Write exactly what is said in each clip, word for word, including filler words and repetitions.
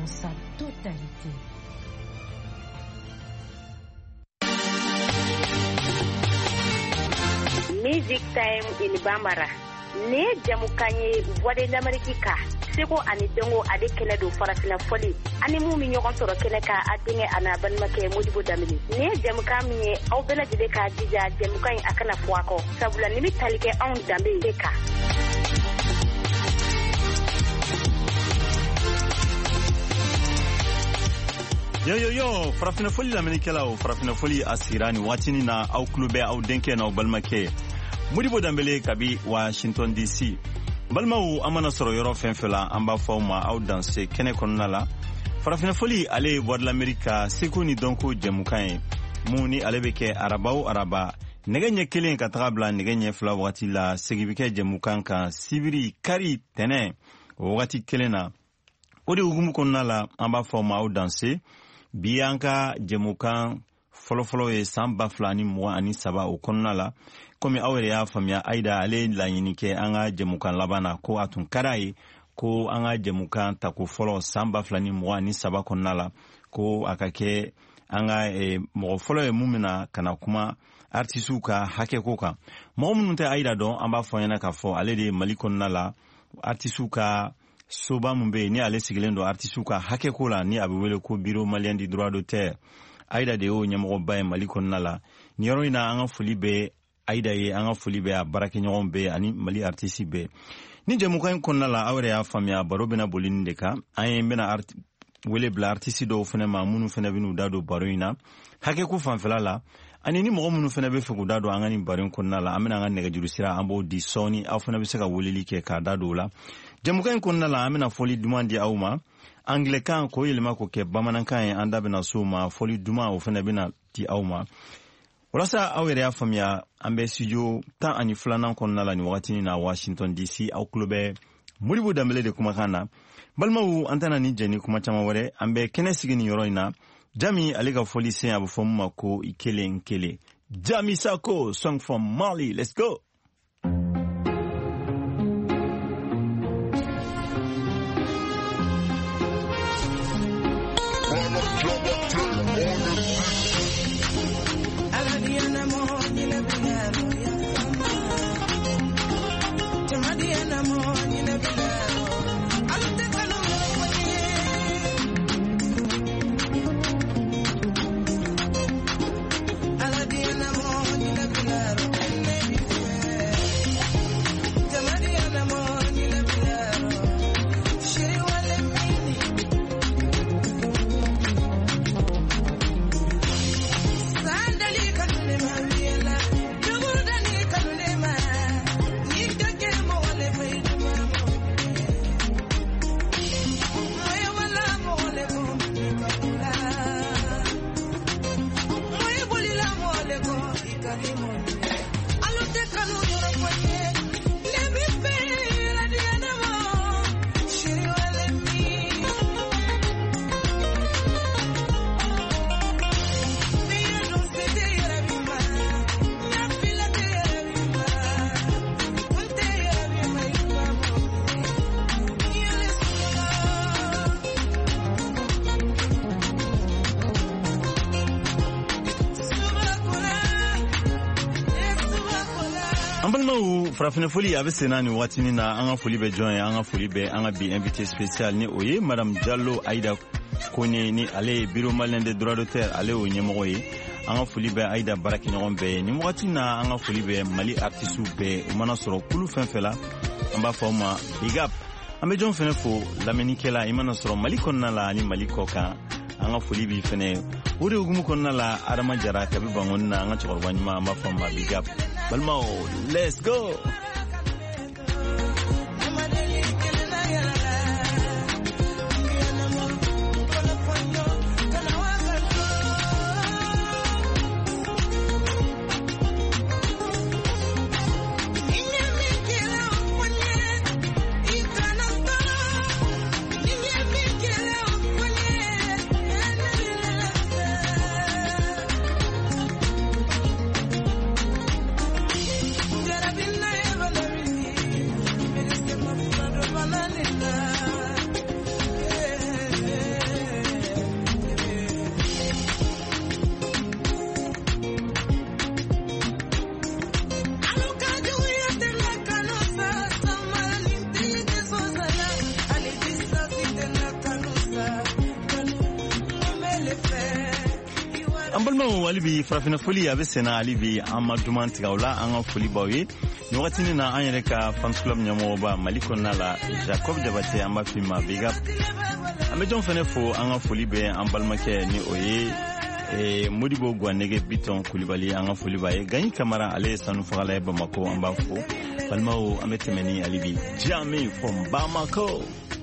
sa totalité. Music Time in Bambara. Ne jamukanye voix de l'Amérique. Seko ani dengo ade kele do farafina foli. Ani mu mi ñogon soro kele ka adinge ana banmake Modibo Damini. Ne jamuka mi aw bela jide ka jija jamuka in akana fuako. Sabula nimi talike on dambe deka. Yo yo yo, farafina foli la menikela o farafina foli asirani watini na au klube au denke na balmake. Modibo Dambele kabi Washington D C. Balmaou amana soro yoro fenfela amba fauma au danse kene konnala. Farafina foli ale voix de l'Amérique seko ni donko jamukaye. Muni alebeke arabau araba. Negenye kelen katabla negenye fla wati la segibike jamukanka sibiri kari tene wati kelena. Odi ugumu konnala amba fauma au danse. Bianca Jemukan folo folo e samba flani mwa ani saba o konnala komi awere ya famia aida ale la yinike anga Jemukan labana ko atun karai ko anga Jemukan tako folo samba flani mwa ani saba konnala ko akake anga e mo folo e mumina kana kuma artisu ka hake koka mo munte aida don amba fonyana ka fo ale de malikonnala artisu ka soba mumbe ni ale sigilendo artisu ka hake kola ni abewele ko biro malien di droit d'auteur aida de o nyamo bae maliko nala ni yoro ina anga fulibe aida ye anga fulibe a barake nyon be ani mali artisi be ni jamukan konnala awre ya famia barobena bolinde ka ay mbena art wele bla artisi do fene ma munu fene binu dado baroina hake ku fanfelala ani ni mo munu fene be fugu dado anga ni barin konnala amena anga nega jurusira ambo di soni afuna be saka wolili ke ka dado la jamukan konnala amena foli dumandi awma Anglican ko yelma ko ke bamanankan anda bena suma foli duma o fena bena ti awma wala sa awere ya famia ambe studio tan ani flanan konnala ni wakati na Washington D C au clube Modibo Dambele de kuma kana balmawu antana ni jeni kuma chama wore ambe kene sigini yoroina jami alega foli sen abu fomma ko ikele nkele Jami Sako song from Mali. Let's go. Ambalmaou frafine foli abe senani watini na anga foli be join anga foli be anga bi invité spécial ni oye madame Diallo Aïda Kone ni ale bureau malien de droit d'auteur ale o nyemo ye anga foli be Aïda baraki nyon be ni watina anga foli be Mali artisu be mana soro kulu fenfela amba foma big up ambe jon fene fo lamenikela imana soro Mali konna la ni Mali koka anga foli bi fene wuri ugumu konna la adama jara kabi bangonna anga chorwanyima amba foma big up Balmao, let's go. Never Ambalma walibi farafina foli abe sena alibi amaduman tigawla anga foli bawe ni wakati ni na anyere ka fans club nyamo ba maliko nala Jacob Jabate amba fima big up ame jon fene fo anga foli be ambalma ke ni oye e Modibo Gwanege Biton Koulibaly anga foli baye gagni Camara ale sanu fagala Bamako amba fo balmao ame temeni alibi Jami from Bamako.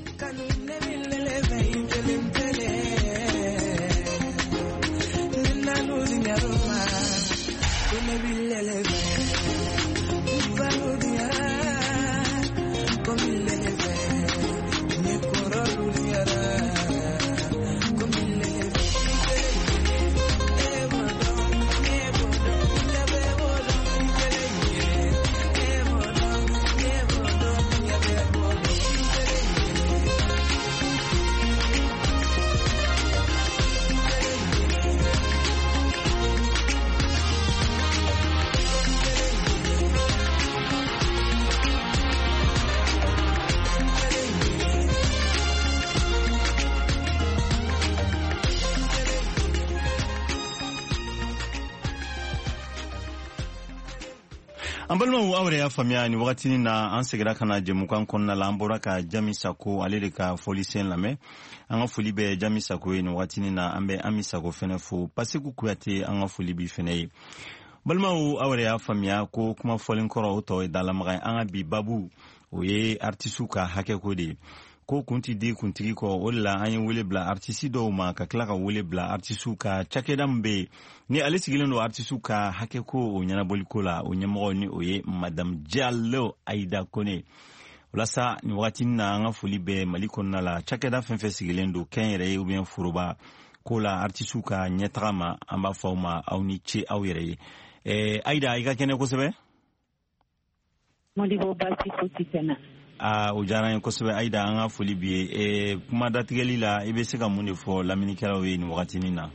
Ambalma awre ya famia ni wakati ni na ansegira kana jemukan konna la ambora ka Jami Sako alele ka folisen lame anga folibe Jami Sako ni wakati ni na ambe Ami Sako fene fu pasiku kuyate anga folibi fene balma awre ya famia ko kuma folin koro to dala maga anga bi babu oye artisuka hake kode ko kunti di kuntigi ko wala anyi wule bla artisi do ma ka klaka wule bla artisu ka chakedambe ni alisigile no artisu ka hake ko nyana bolikola onyamo ni oye Madame Diallo Aida Kone wala sa ni wakati na nga fulibe maliko nala chakeda fenfe sigilendo kenyere ubien furuba ko la artisu ka nyetrama amba fauma au ni che au yere eh Aida Aida kene ko sebe Modibo basi fotikena a ujara en kosebe Aida anga foli biye e kuma datigeli la ibe se ka munde fo lamini kala we ni wakati nina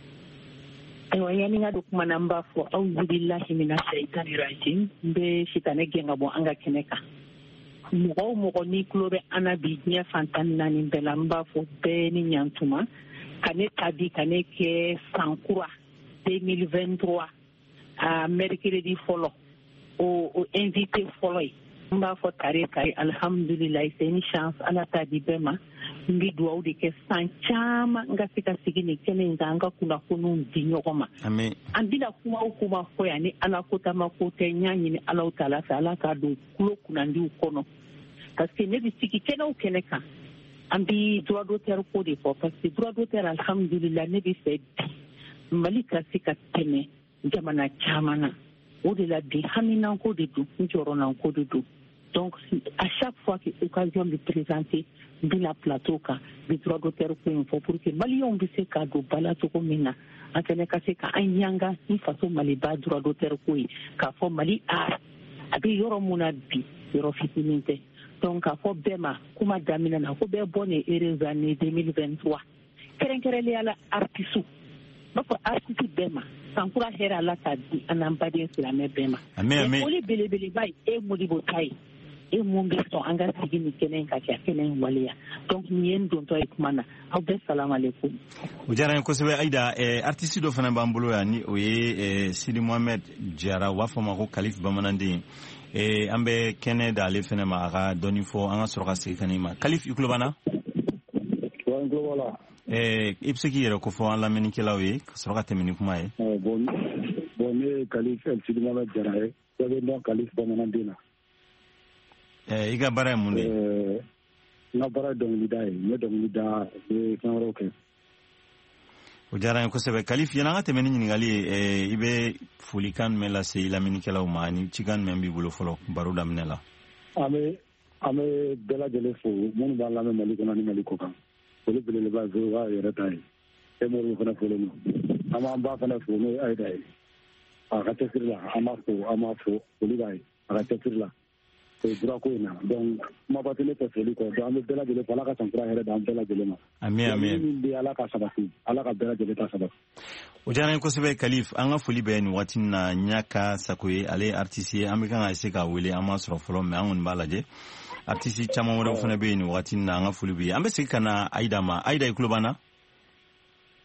ewa yani ngado kuma namba fo auzu billahi minash shaitani rajim be shitane genga bo anga keneka mugo mugo ni klobe anabi nya fantani nani belamba fo be ni nyantuma kane tabi kane ke sankura deux mille vingt-trois a mercredi folo o o invité folo mba fo tare kai alhamdulillah c'est une chance ala tadi bema ngi duwa de ke sanchama nga sika sigini kene nganga kuna kunu dinyo koma amen andila kuma kuma fo yani ala kota makote nyanyi ni ala utala sala ka do kulo kuna ndi ukono parce que ne bisiki kena ukeneka ambi droit d'auteur ko de fo parce que droit d'auteur alhamdulillah ne bi fait malika sika tene jamana chamana au-delà de Hamina ko de tout, Njorona ko de tout. Donc, à chaque fois qu'il y a l'occasion de présenter de la plateau, des droits d'auteur pour que Malion puisse se cadeau, balato comme mina, en tenant qu'à ce qu'un yanga, une façon maliba, droit d'auteur pour qu'à fond Mali a, abi yoro munabi, yoro fitiminte. Donc, à fond Bema, kuma damina, na ko be bonne heureuse année deux mille vingt-trois. Kerenkerele ala artisu. Bako artisu Bema. Sankura hera la tadi anambadi sila me Bema. Amen amen. Oli bele bele bai e Modibo tai. E mumbe so anga sigini kenen ka kya kenen walia. Donc ni en don to ikmana. Abbe salam alaikum. Ujara ko sebe Aida eh artiste do fana bambulo ya ni oye eh Sidi Mohamed Jara wafa mako Khalif bamanandi eh ambe kene dale fana ma ga doni fo anga surga sikani ma Khalif iklubana. Wa nglola. Eh ipseki yero ko fo la meni kelawe surga temini kuma e. Bon bon Khalif el Sidi Mohamed Jara e ko don Khalif bamanandi na. Eh iga bara munde eh na bara dong lidai ne dong lida e kanro ke o jara ko sebe Khalif yana ngate men ni ngali eh ibe fulikan mela se la minikela o mani cigan membi bulo folo baruda menela ame ame bela jele fo mon ba la me mali ko na ni mali ko kan ko le bele ba zo wa yera tai e mo ru kana fo le mo ama ba kana fo no ai dai a ka te sirla ama fo ama fo ko li dai a ka te sirla Dracoina, donc ma patine te feli ko do am bela jele pala ka sankra here dam bela jele ma amen amen bi ala ka sabati ala ka bela jele ta sabati o jara ko sebe Khalif anga foli be ni watina nyaka sakoye ale artiste amika nga seka wele ama soro folo me angun balaje artiste chama wora fona be ni watina anga foli be ambe seka na Aida ma Aida iklubana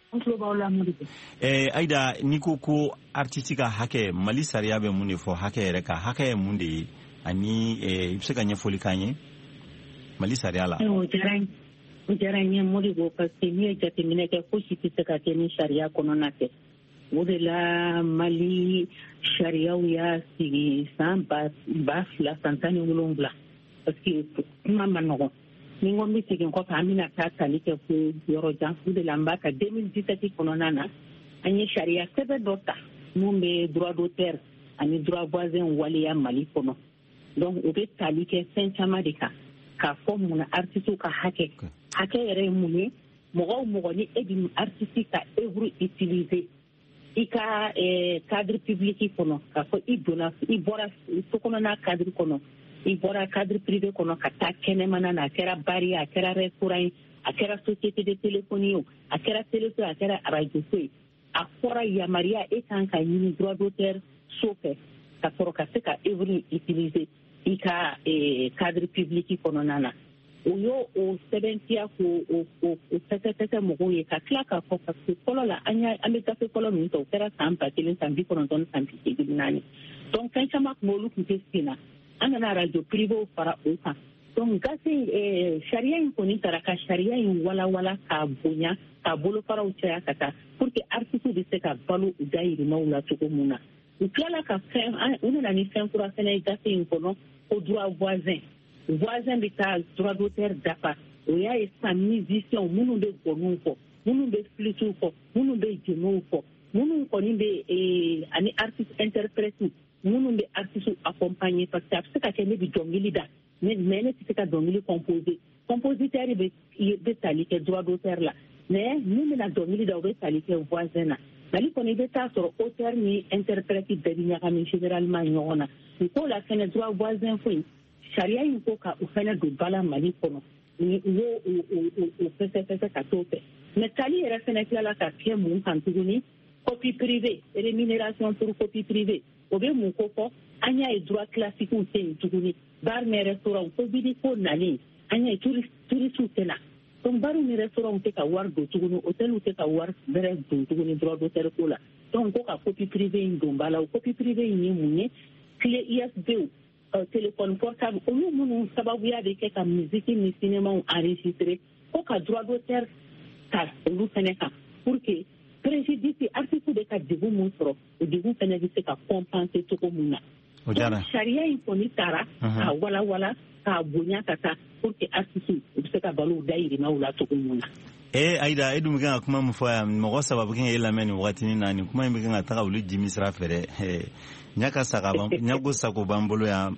an tulo b'aw la Modibo. Eh, Aida, n'i ko ko artiste ka hakɛ Mali sariya bɛ mun de fɔ hakɛ yɛrɛ ka hakɛ ye mun de ye ani eh, i bɛ se ka ɲɛfɔli k'an ye Mali sariya la. O diyara n ye o diyara n ye Modibo parce que n'i ye jateminɛ kɛ fosi tɛ se ka kɛ ni sariya kɔnɔna tɛ. O de la Mali sariyaw y'a sigi san ba fila san tan ni wolonwula parce que kuma ma nɔgɔn. Ni n ko n bɛ segin kɔfɛ an bɛna taa tali kɛ ko yɔrɔ jan o de la n b'a ta deux mille dix-sept kɔnɔna na an ye sariya sɛbɛn dɔ ta mun bɛ droit d'auteur ani droit voisin waleya Mali kɔnɔ donc o bɛ tali kɛ fɛn caman de kan k'a fɔ mun na artiste ka hakɛ hakɛ yɛrɛ ye mun ye mɔgɔ o mɔgɔ ni e bɛ artiste ka œuvre utiliser i ka cadre public kɔnɔ k'a fɔ i donna i bɔra sokɔnɔna cadre kɔnɔ i bɔra cadre privé kɔnɔ ka taa kɛnɛmana na a kɛra bar ye a kɛra restaurant ye a kɛra société de téléphonie ye a kɛra téléso a kɛra radio so ye a fɔra yamaruya e kan ka ɲini droit d'auteur so fɛ ka sɔrɔ ka se ka œuvre utiliser i ka cadre public kɔnɔna na o y'o o sɛbɛntiya k'o o pɛtɛpɛtɛ mɔgɔw ye ka tila k'a fɔ parce que fɔlɔ la an bɛ gafe fɔlɔ min ta o kɛra san ba kelen san bi kɔnɔntɔn san bi seegin naani donc fɛn caman tun b'olu tun tɛ sen na an nana radio privéw fara o kan donc gafe sariya in kɔni taara ka sariya in walawala k'a bonya k'a bolofaraw caya ka taa pour que artiste bɛ se ka balo u dayirimɛw la cogo min na u tilala ka fɛn u nana ni fɛn kura fɛnɛ ye gafe in kɔnɔ ko droit voisin voisin bɛ taa droit d'auteur dafa o y'a ye sisan musiciens minnu bɛ gɔniw fɔ minnu bɛ flûtew fɔ minnu bɛ jemew fɔ minnu kɔni bɛ ani artiste interprète minnu bɛ artiste accompagner parce que a bɛ se ka kɛ ne bɛ dɔnkili da mais ne tɛ se ka dɔnkili composer compositeur bɛ bɛ tali kɛ droit d'auteur la mais min bɛna dɔnkili da o bɛ tali kɛ voisin na Mali kɔni i bɛ taa sɔrɔ auteur ni interprète bɛɛ bɛ ɲagami généralement ɲɔgɔn na u k'o la fɛnɛ droit voisin foyi sariya in ko ka u fɛnɛ don ba la Mali kɔnɔ ni u y'o o fɛsɛfɛsɛ ka t'o fɛ mais tali yɛrɛ fɛnɛ tilala ka kɛ mun kan tuguni copie privée rémunération pour copie privée o bɛ mun ko fɔ an y'a ye droit classique tɛ yen tuguni bar ni restaurant covid ko nalen an y'a ye touriste tɛ na donc bar ni restaurant tɛ ka wari don tuguni hôtel tɛ ka wari wɛrɛ don tuguni droit d'auteur ko la donc ko ka copie privée in don ba la o copie privée in ye mun ye clé U S B Uh, téléphone portable olu minnu sababuya bɛ kɛ ka musique ni cinémaw enregistré ko ka droit d'auteur ta olu fɛnɛ kan pour que préjudice artiste bɛ ka degun mun sɔrɔ o degun fɛnɛ bɛ se ka compenser cogo mun na donc sariya in kɔni taara k'a walawala k'a bonya ka taa pour que artiste u bɛ se ka balo u dayirimɛw la cogo mun na. Eh, Aida, e dun bɛ kan ka kuma min fɔ yan mɔgɔ saba bɛ kan k'e lamɛn nin wagatinin na nin kuma in bɛ kan ka taga olu jimi sira fɛ dɛ ɲaka saga ɲako sago b'an bolo yan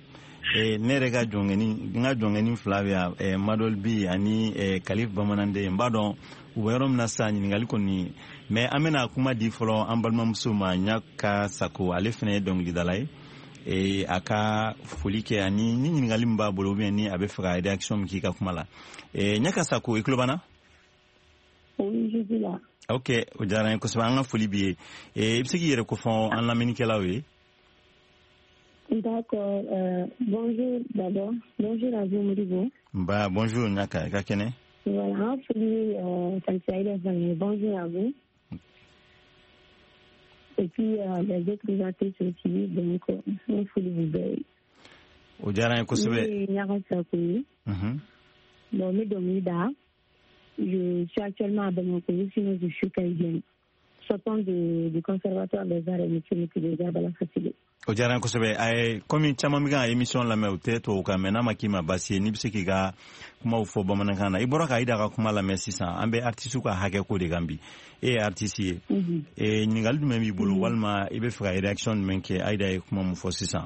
ne yɛrɛ ka jɔnkɛni n ka jɔnkɛni fila bɛ yan Madol bi ani Kalif Bamananden n b'a dɔn u bɛ yɔrɔ min na sisan ɲininkali kɔni mais an bɛna kuma di fɔlɔ an balimamuso ma ɲaka sago ale fana ye dɔnkilidala ye a ka foli kɛ ani ni ɲininkali min b'a bolo ou bien ni a bɛ fɛ ka réaction min k'i ka kuma la ɲaka sago i tulo b'an na. Ok, o diyara n ye kosɛbɛ an ka foli b'i ye i bɛ se k'i yɛrɛ ko fɔ an lamɛnnikɛlaw ye. D'accord. Euh, bonjour d'abord. Bonjour à vous, Modibo. Bah, bonjour, Nyaka. Kakene. Voilà, euh, bonjour à vous. Et puis, euh, les autres artistes aussi, donc, on faut vous bénir. Au Djaran Kosebe. Bon, mais Domida, je suis actuellement à Bamako, sinon je suis canadienne. Sortant du conservatoire des arts et métiers de la facilité. O diyara n kosɛbɛ a komi caman bɛ ka émission lamɛn o tɛ tubabu kan mɛ n'a ma k'i ma baasi ye n'i bɛ se k'i ka kumaw fɔ bamanankan na i bɔra ka Aida ka kuma lamɛn sisan an bɛ artiste ka hakɛ ko de kan bi e ye artiste ye ɲininkali jumɛn b'i bolo walima i bɛ fɛ ka réaction jumɛn kɛ Aida ye kuma min fɔ sisan.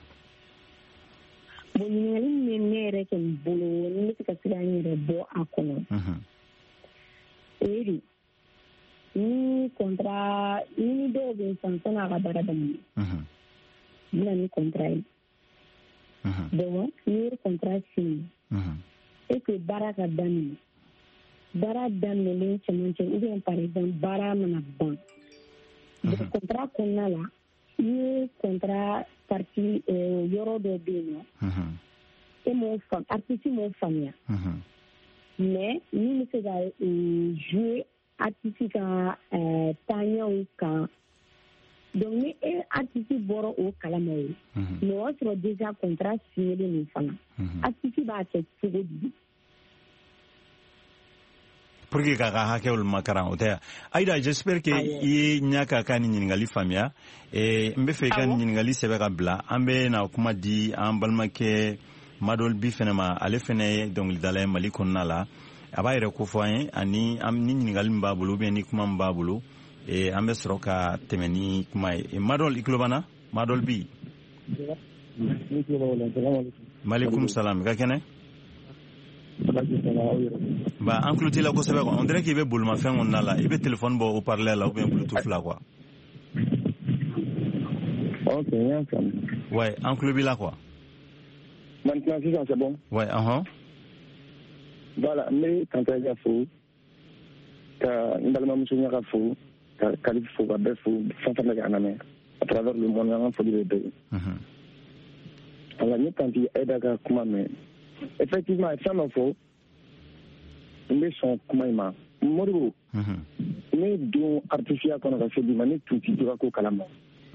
Bon, ɲininkali min ne yɛrɛ kɛ n bolo ni bɛ se ka se ka n yɛrɛ bɔ a kɔnɔ o ye de ni contrat ni dɔw bɛ san sani a ka baara daminɛ. Bila ni contrat ye. Donc, ni ye contrat signé. Et que baara ka daminɛ. Baara daminɛlen cɛmancɛ ou bien par exemple baara mana ban. Donc, contrat kɔnɔna la, i ye contrat partie yɔrɔ dɔ bɛ yen nɔ. E m'o faamu, artiste m'o faamuya. Mais min bɛ se ka jouer artiste ka tanyaw kan donc ni e artiste bɔra o kalama ye mais o sɔrɔ déjà contrat signé nin fana artiste b'a kɛ cogo di pour que ka ka hakɛw makaran o tɛ Aïda j'espère que i ye ɲaka ka ni ɲininkali faamuya eh n bɛ fɛ i ka ni ɲininkali sɛbɛ ka bila an bɛ na kuma di an balimakɛ Madol bi fɛnɛ ma ale fɛnɛ ye dɔnkilidala ye Mali kɔnɔna la a b'a yɛrɛ ko fɔ an ye ani ni ɲininkali min b'a bolo ou bien ni kuma min b'a bolo eh an bɛ sɔrɔ ka tɛmɛ ni kuma ye Madol i tulo b'an na Madol bi Maaleykum salam ka kɛnɛ ba an tulo t'i la kosɛbɛ quoi on dirait k'i bɛ bolimafɛn kɔnɔna la i bɛ téléphone bɔ haut-parleur la ou bien bluetooth la quoi ok y'a faamu ouais an tulo b'i la quoi maintenant sisan c'est bon ouais uh-huh voilà mais quand il y a faux ka ndalmamuso ɲaga fo ka kalif fo ka bɛɛ fo fɛn fɛn bɛ k'an lamɛn à travers le monde an ka foli bɛ bɛɛ ye ala ne tanti Aïda ka kuma mɛn effectivement fɛn dɔ fɔ n bɛ sɔn kuma in ma Modibo ne don artisiya kɔnɔ ka se bi ma ne tun tɛ jura ko kalama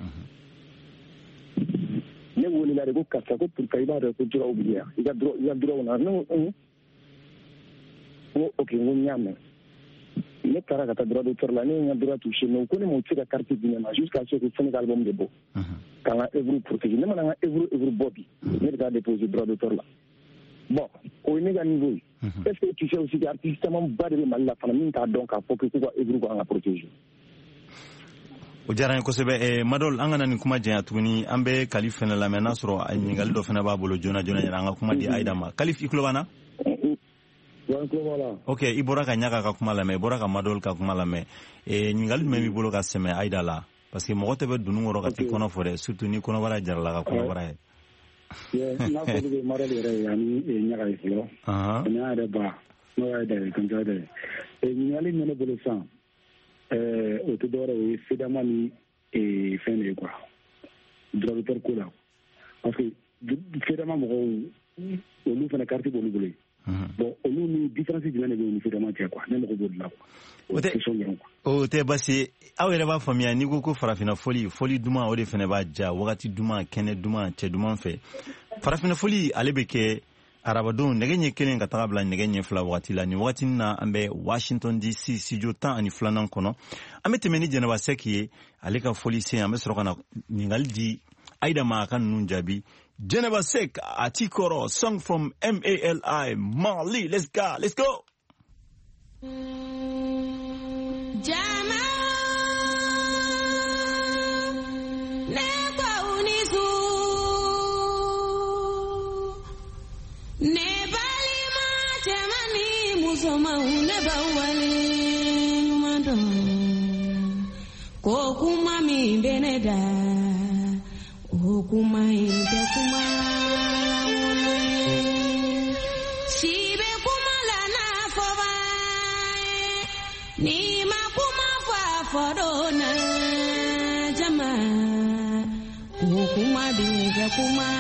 ne welela de ko karisa ko pour que i b'a dɔn ko juraw b'i yan i ka juraw na ne ko ko ok n ko n y'a mɛn ne taara ka taa droit d'auteur la ne ye n ka droit touché mais ko ne ma u tɛ se ka carte di ne ma jusqu'à ce que Sénégal album de bɔ k'an ka œuvre protéger ne mana n ka œuvre œuvre bɔ bi ne bɛ taa déposer droit d'auteur la bon o ye ne ka niveau ye est ce que tu sais aussi que artiste caman ba de bɛ Mali la fana min t'a dɔn k'a fɔ que k'u ka œuvre k'an ka protéger o diyara n ye kosɛbɛ Madol an kana nin kuma jɛnya tuguni an bɛ Kalif fɛnɛ lamɛn n'a sɔrɔ a ɲininkali dɔ fɛnɛ b'a bolo joona joona yɛrɛ an ka kuma di Aïda ma Kalif i tulo b'an na ok i bɔra ka ɲaga ka kuma lamɛn i bɔra ka Madol ka kuma lamɛn ɲininkali jumɛn b'i bolo ka sɛmɛ Aïda la parce que mɔgɔ tɛ bɛ dunun kɔrɔ ka t'i kɔnɔ fɔ dɛ surtout ni kɔnɔbara jarala ka kɔnɔbara ye n'a fɔli bɛ Madol yɛrɛ ye ani ɲaga ye fɔlɔ ani an yɛrɛ ba n'o y'a da ye kan da ye ɲininkali min ne bolo sisan o tɛ dɔwɛrɛ o ye FEDAMA ni fɛn de ye quoi droit d'auteur ko la parce que FEDAMA mɔgɔw olu fana carte b'olu bolo bon olu ni différence jumɛn de bɛ u ni FEDAMA cɛ quoi ne mago b'o de la quoi o tɛ basi aw yɛrɛ b'a faamuya n'i ko ko farafina foli foli duman o de fana b'a ja wagati duman kɛnɛ duman cɛ duman fɛ farafina foli ale bɛ kɛ arabadenw nɛgɛ ɲɛ kelen ka taga bila nɛgɛ ɲɛ fila wagati la nin wagati na an bɛ Washington D C studio tan ani filanan kɔnɔ an bɛ tɛmɛ ni Jɛnɛba Sɛki ye ale ka foli sen an bɛ sɔrɔ ka na ɲininkali di Aïda ma a ka ninnu jaabi Jɛnɛba Sɛki Atikɔrɔ song from M A L I Mali let's go let's go Jama Soma uneba wale numado kokuma mi beneda okuma inde kuma shibe kuma lana foba ni makuma fa fodona jama kokuma binde kuma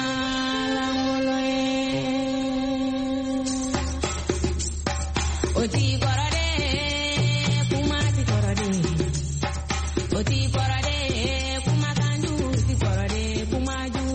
Oti korade, kuma ti korade. Oti korade, kuma kanju ti korade, kuma ju.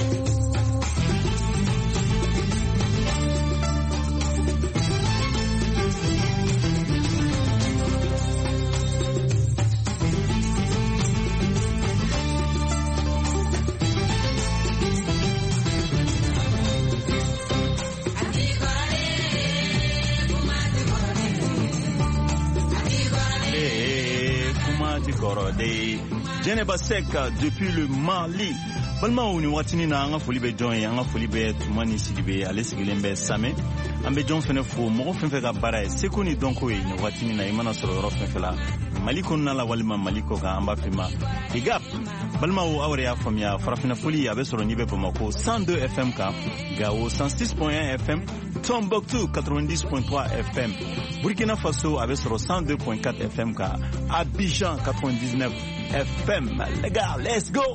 Jɛnɛba Sɛki depuis le Mali balimaw ni watini na an ka foli bɛ jɔn ye an ka foli bɛ tuma ni sidibe ale sigilen bɛ Samɛ an bɛ jɔn fɛnɛ fo mɔgɔ fɛn fɛn ka baara ye seko ni dɔnko ye ni watini na i mana sɔrɔ yɔrɔ fɛn fɛn la Mali kɔnɔna la walima Mali kɔ kan an b'a f'i ma big up balimaw aw yɛrɛ y'a faamuya farafina foli a bɛ sɔrɔ n'i bɛ Bamako cent deux F M kan Gao cent six point un F M Tombouctou quatre-vingt-dix point trois F M Burkina Faso a bɛ sɔrɔ cent deux point quatre F M kan Abidjan quatre-vingt-dix-neuf F M les gars let's go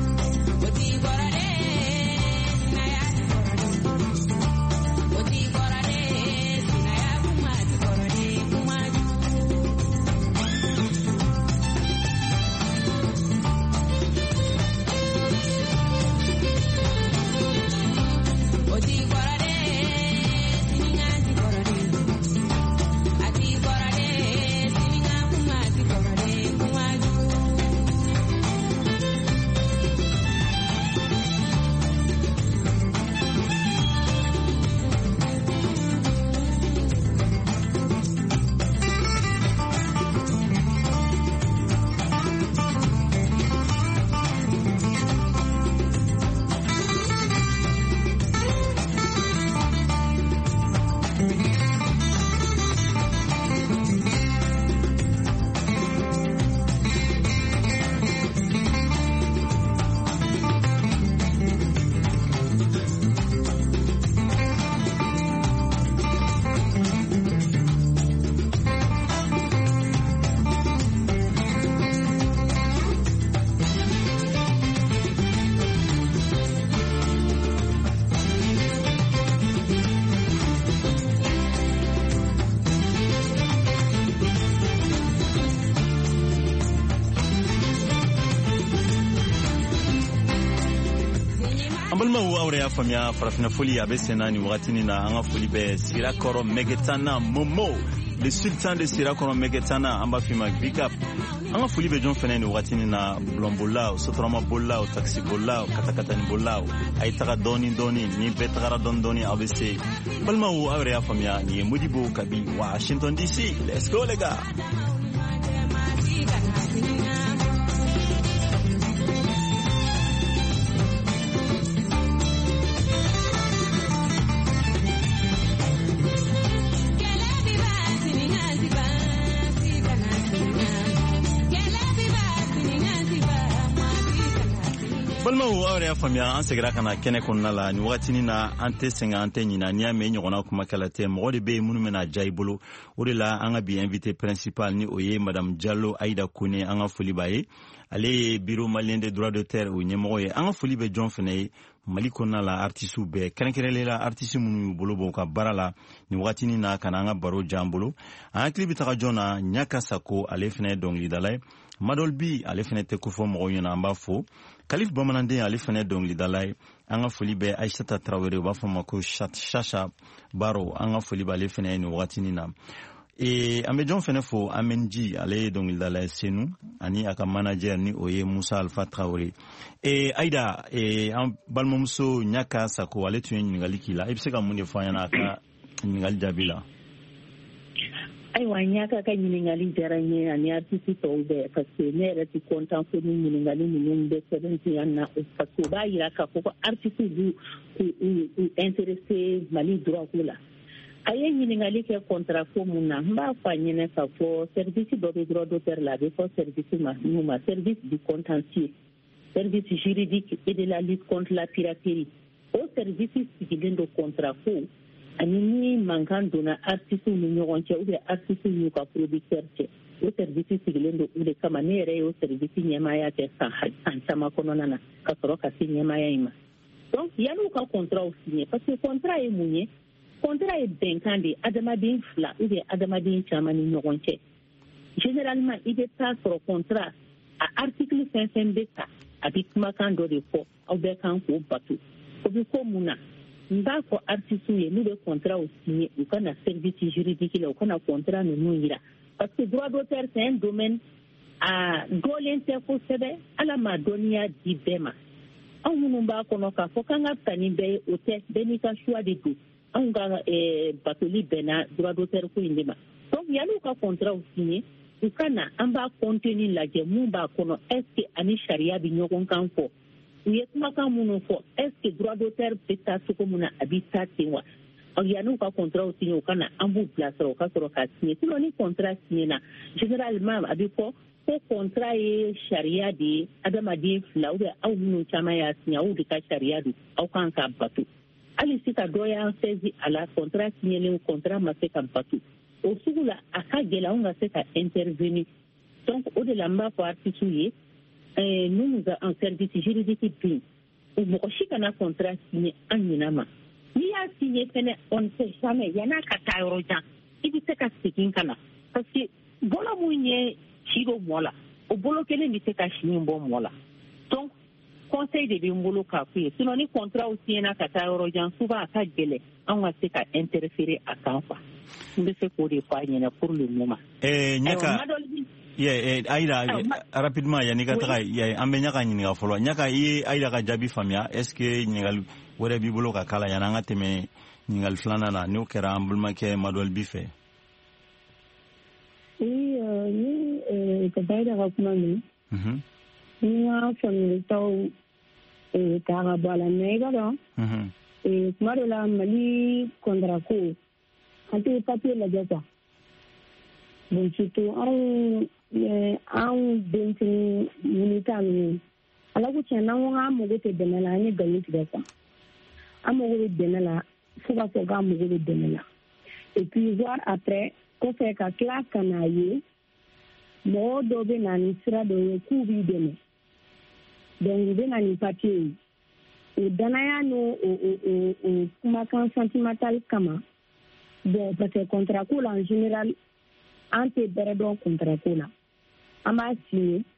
Oti awre ya famiya farafina foli abe senani wakatini na anga foli be Sirakoro Megetana Momo le sultan de Sirakoro Megetana amba fima big up anga foli be jon fenani wakatini na blombola sotrama bolla taxi bolla katakata ni bolla ay taga doni doni ni betara don doni abc balma u awre ya famiya ni Modibo Kabi Washington D C. Let's go les gars. Balmaw awre ya famiya an segira kana kene konna la ni wakatini na ante senga ante nyina niya me nyogona kuma kalate mo de be munu mena jaibolo o de la anga bi invité principal ni oye madame Diallo Aïda Kone anga foli baye ale bureau malien des droits de terre o nyemo ye anga foli be John Fene Mali konna la artistu be kenkerele la artistu munu bolo bo ka barala ni wakatini na kana anga baro jambolo an klibi taka jona nyaka sako ale fene dongli dalay Madol bi ale fene te ko fo mo yona amba fo Kalif Bamanande ale fene dongli dalay anga foli be Aïssata Traoré ba fo mako Chacha Baro anga foli ba ale fene ni watini na e ambe jon fene fo Amenji ale dongli dalay senu ani aka manager ni oye Moussa Alpha Traoré e Aïda e am balmomso nyaka sako ale tuyen ngali kila ibseka munde fo yana aka ngali jabila aiwa nyaka ka nyiningali jaranye ani artiste tobe parce que ne reti content ko nyiningali nyinin de seventy anna parce que ba ira ka ko artiste du intéressé mali droit kula aye nyiningali ke contrat ko munna mba fa nyine ka fo service de droit d'auteur la de fo service ma numa service du contentieux service juridique et de la lutte contre la piraterie au service civil de contrat ko ani mankan dona artiste ni ɲɔgɔn cɛ ou bien artiste y'u ka producteur cɛ o service sigilen don o de kama ne yɛrɛ ye o service ɲɛmaaya kɛ san san caman kɔnɔna na ka sɔrɔ ka se ɲɛmaaya in ma donc yan'u ka contrat signé parce que contrat ye mun ye contrat ye bɛnkan de adamaden fila ou bien adamaden caman ni ɲɔgɔn cɛ généralement i bɛ taa sɔrɔ contrat a article fɛn fɛn bɛ ta a bɛ kumakan dɔ de fɔ aw bɛɛ kan k'o bato o bɛ ko mun na nba ko artiste ye n'u bɛ contrat signé u kana service juridique la u kana contrat ninnu yira parce que droit d'auteur c'est un domaine a dɔɔlen tɛ kosɛbɛ ala ma dɔnniya di bɛɛ ma anw minnu b'a kɔnɔ k'a fɔ k'an ka ta ni bɛɛ ye o tɛ bɛɛ n'i ka choix de don anw ka batoli bɛnna droit d'auteur ko in de ma donc yan'u ka contrat signé u kana an b'a contenu lajɛ mun b'a kɔnɔ est ce que ani sariya bɛ ɲɔgɔn kan fɔ u ye kumakan minnu fɔ est ce que droit d'auteur bɛ taa cogo min na a bɛ taa ten wa yan'u ka contrat signé u kana an b'u bilasira u ka sɔrɔ k'a signé sinon ni contrat signé na généralement a bɛ fɔ ko contrat ye sariya de ye adamaden fila ou bien aw minnu caman y'a signé aw de ka sariya don aw kan k'a bato hali sisan dɔ y'an saisi a la contrat signélen contrat ma se ka bato o sugu la a ka gɛlɛn anw ka se ka intervenir donc o de la n b'a fɔ artiste ye nous en service juridique bin mɔgɔ si kana contrat signé an ɲina ma n'i y'a signé fɛnɛ on ne sait jamais yan'a ka taa yɔrɔ jan i bɛ se ka segin ka na parce que bolo mun ye ci do mɔ la o bolo kelen bɛ se ka si min bɔ mɔ la donc conseil de bɛ n bolo k'a f'u ye sinon ni contrat signé ka taa yɔrɔ jan souvent a ka gɛlɛn an ka se ka interférer a kan quoi n bɛ se k'o de fɔ a ɲɛna pour le moment. ɛɛ ɲɛka ye Aïda rapidement yani ka taga ye an bɛ ɲaka ɲininka fɔlɔ ɲaka i ye Aïda ka jaabi faamuya est ce que ɲininkali wɛrɛ b'i bolo ka k'a la yani an ka tɛmɛ ɲininkali filanan na n'o kɛra an balimakɛ Madɔl bi fɛ. Oui, ni ka Aïda ka kuma min ni ka faamuyalitaw ta ka bɔ a la mais i b'a dɔn kuma dɔ la Mali contrat ko an tɛ papier lajɛ quoi bon surtout anw anw denmisɛnnin ɲini ta ninnu ala ko tiɲɛ n'an ko k'an mago tɛ dɛmɛ la an ye nkalon tigɛ quoi an mago bɛ dɛmɛ la fo ka fɔ k'an mago bɛ dɛmɛ la et puis voir après kɔfɛ ka tila ka n'a ye mɔgɔ dɔw bɛ na ni sira dɔw ye k'u b'i dɛmɛ donc u bɛ na ni papier ye o danaya n'o o kumakan sentimental kama bon parce que contrat ko la en général an tɛ bɛrɛ dɔn contrat ko la an b'a signé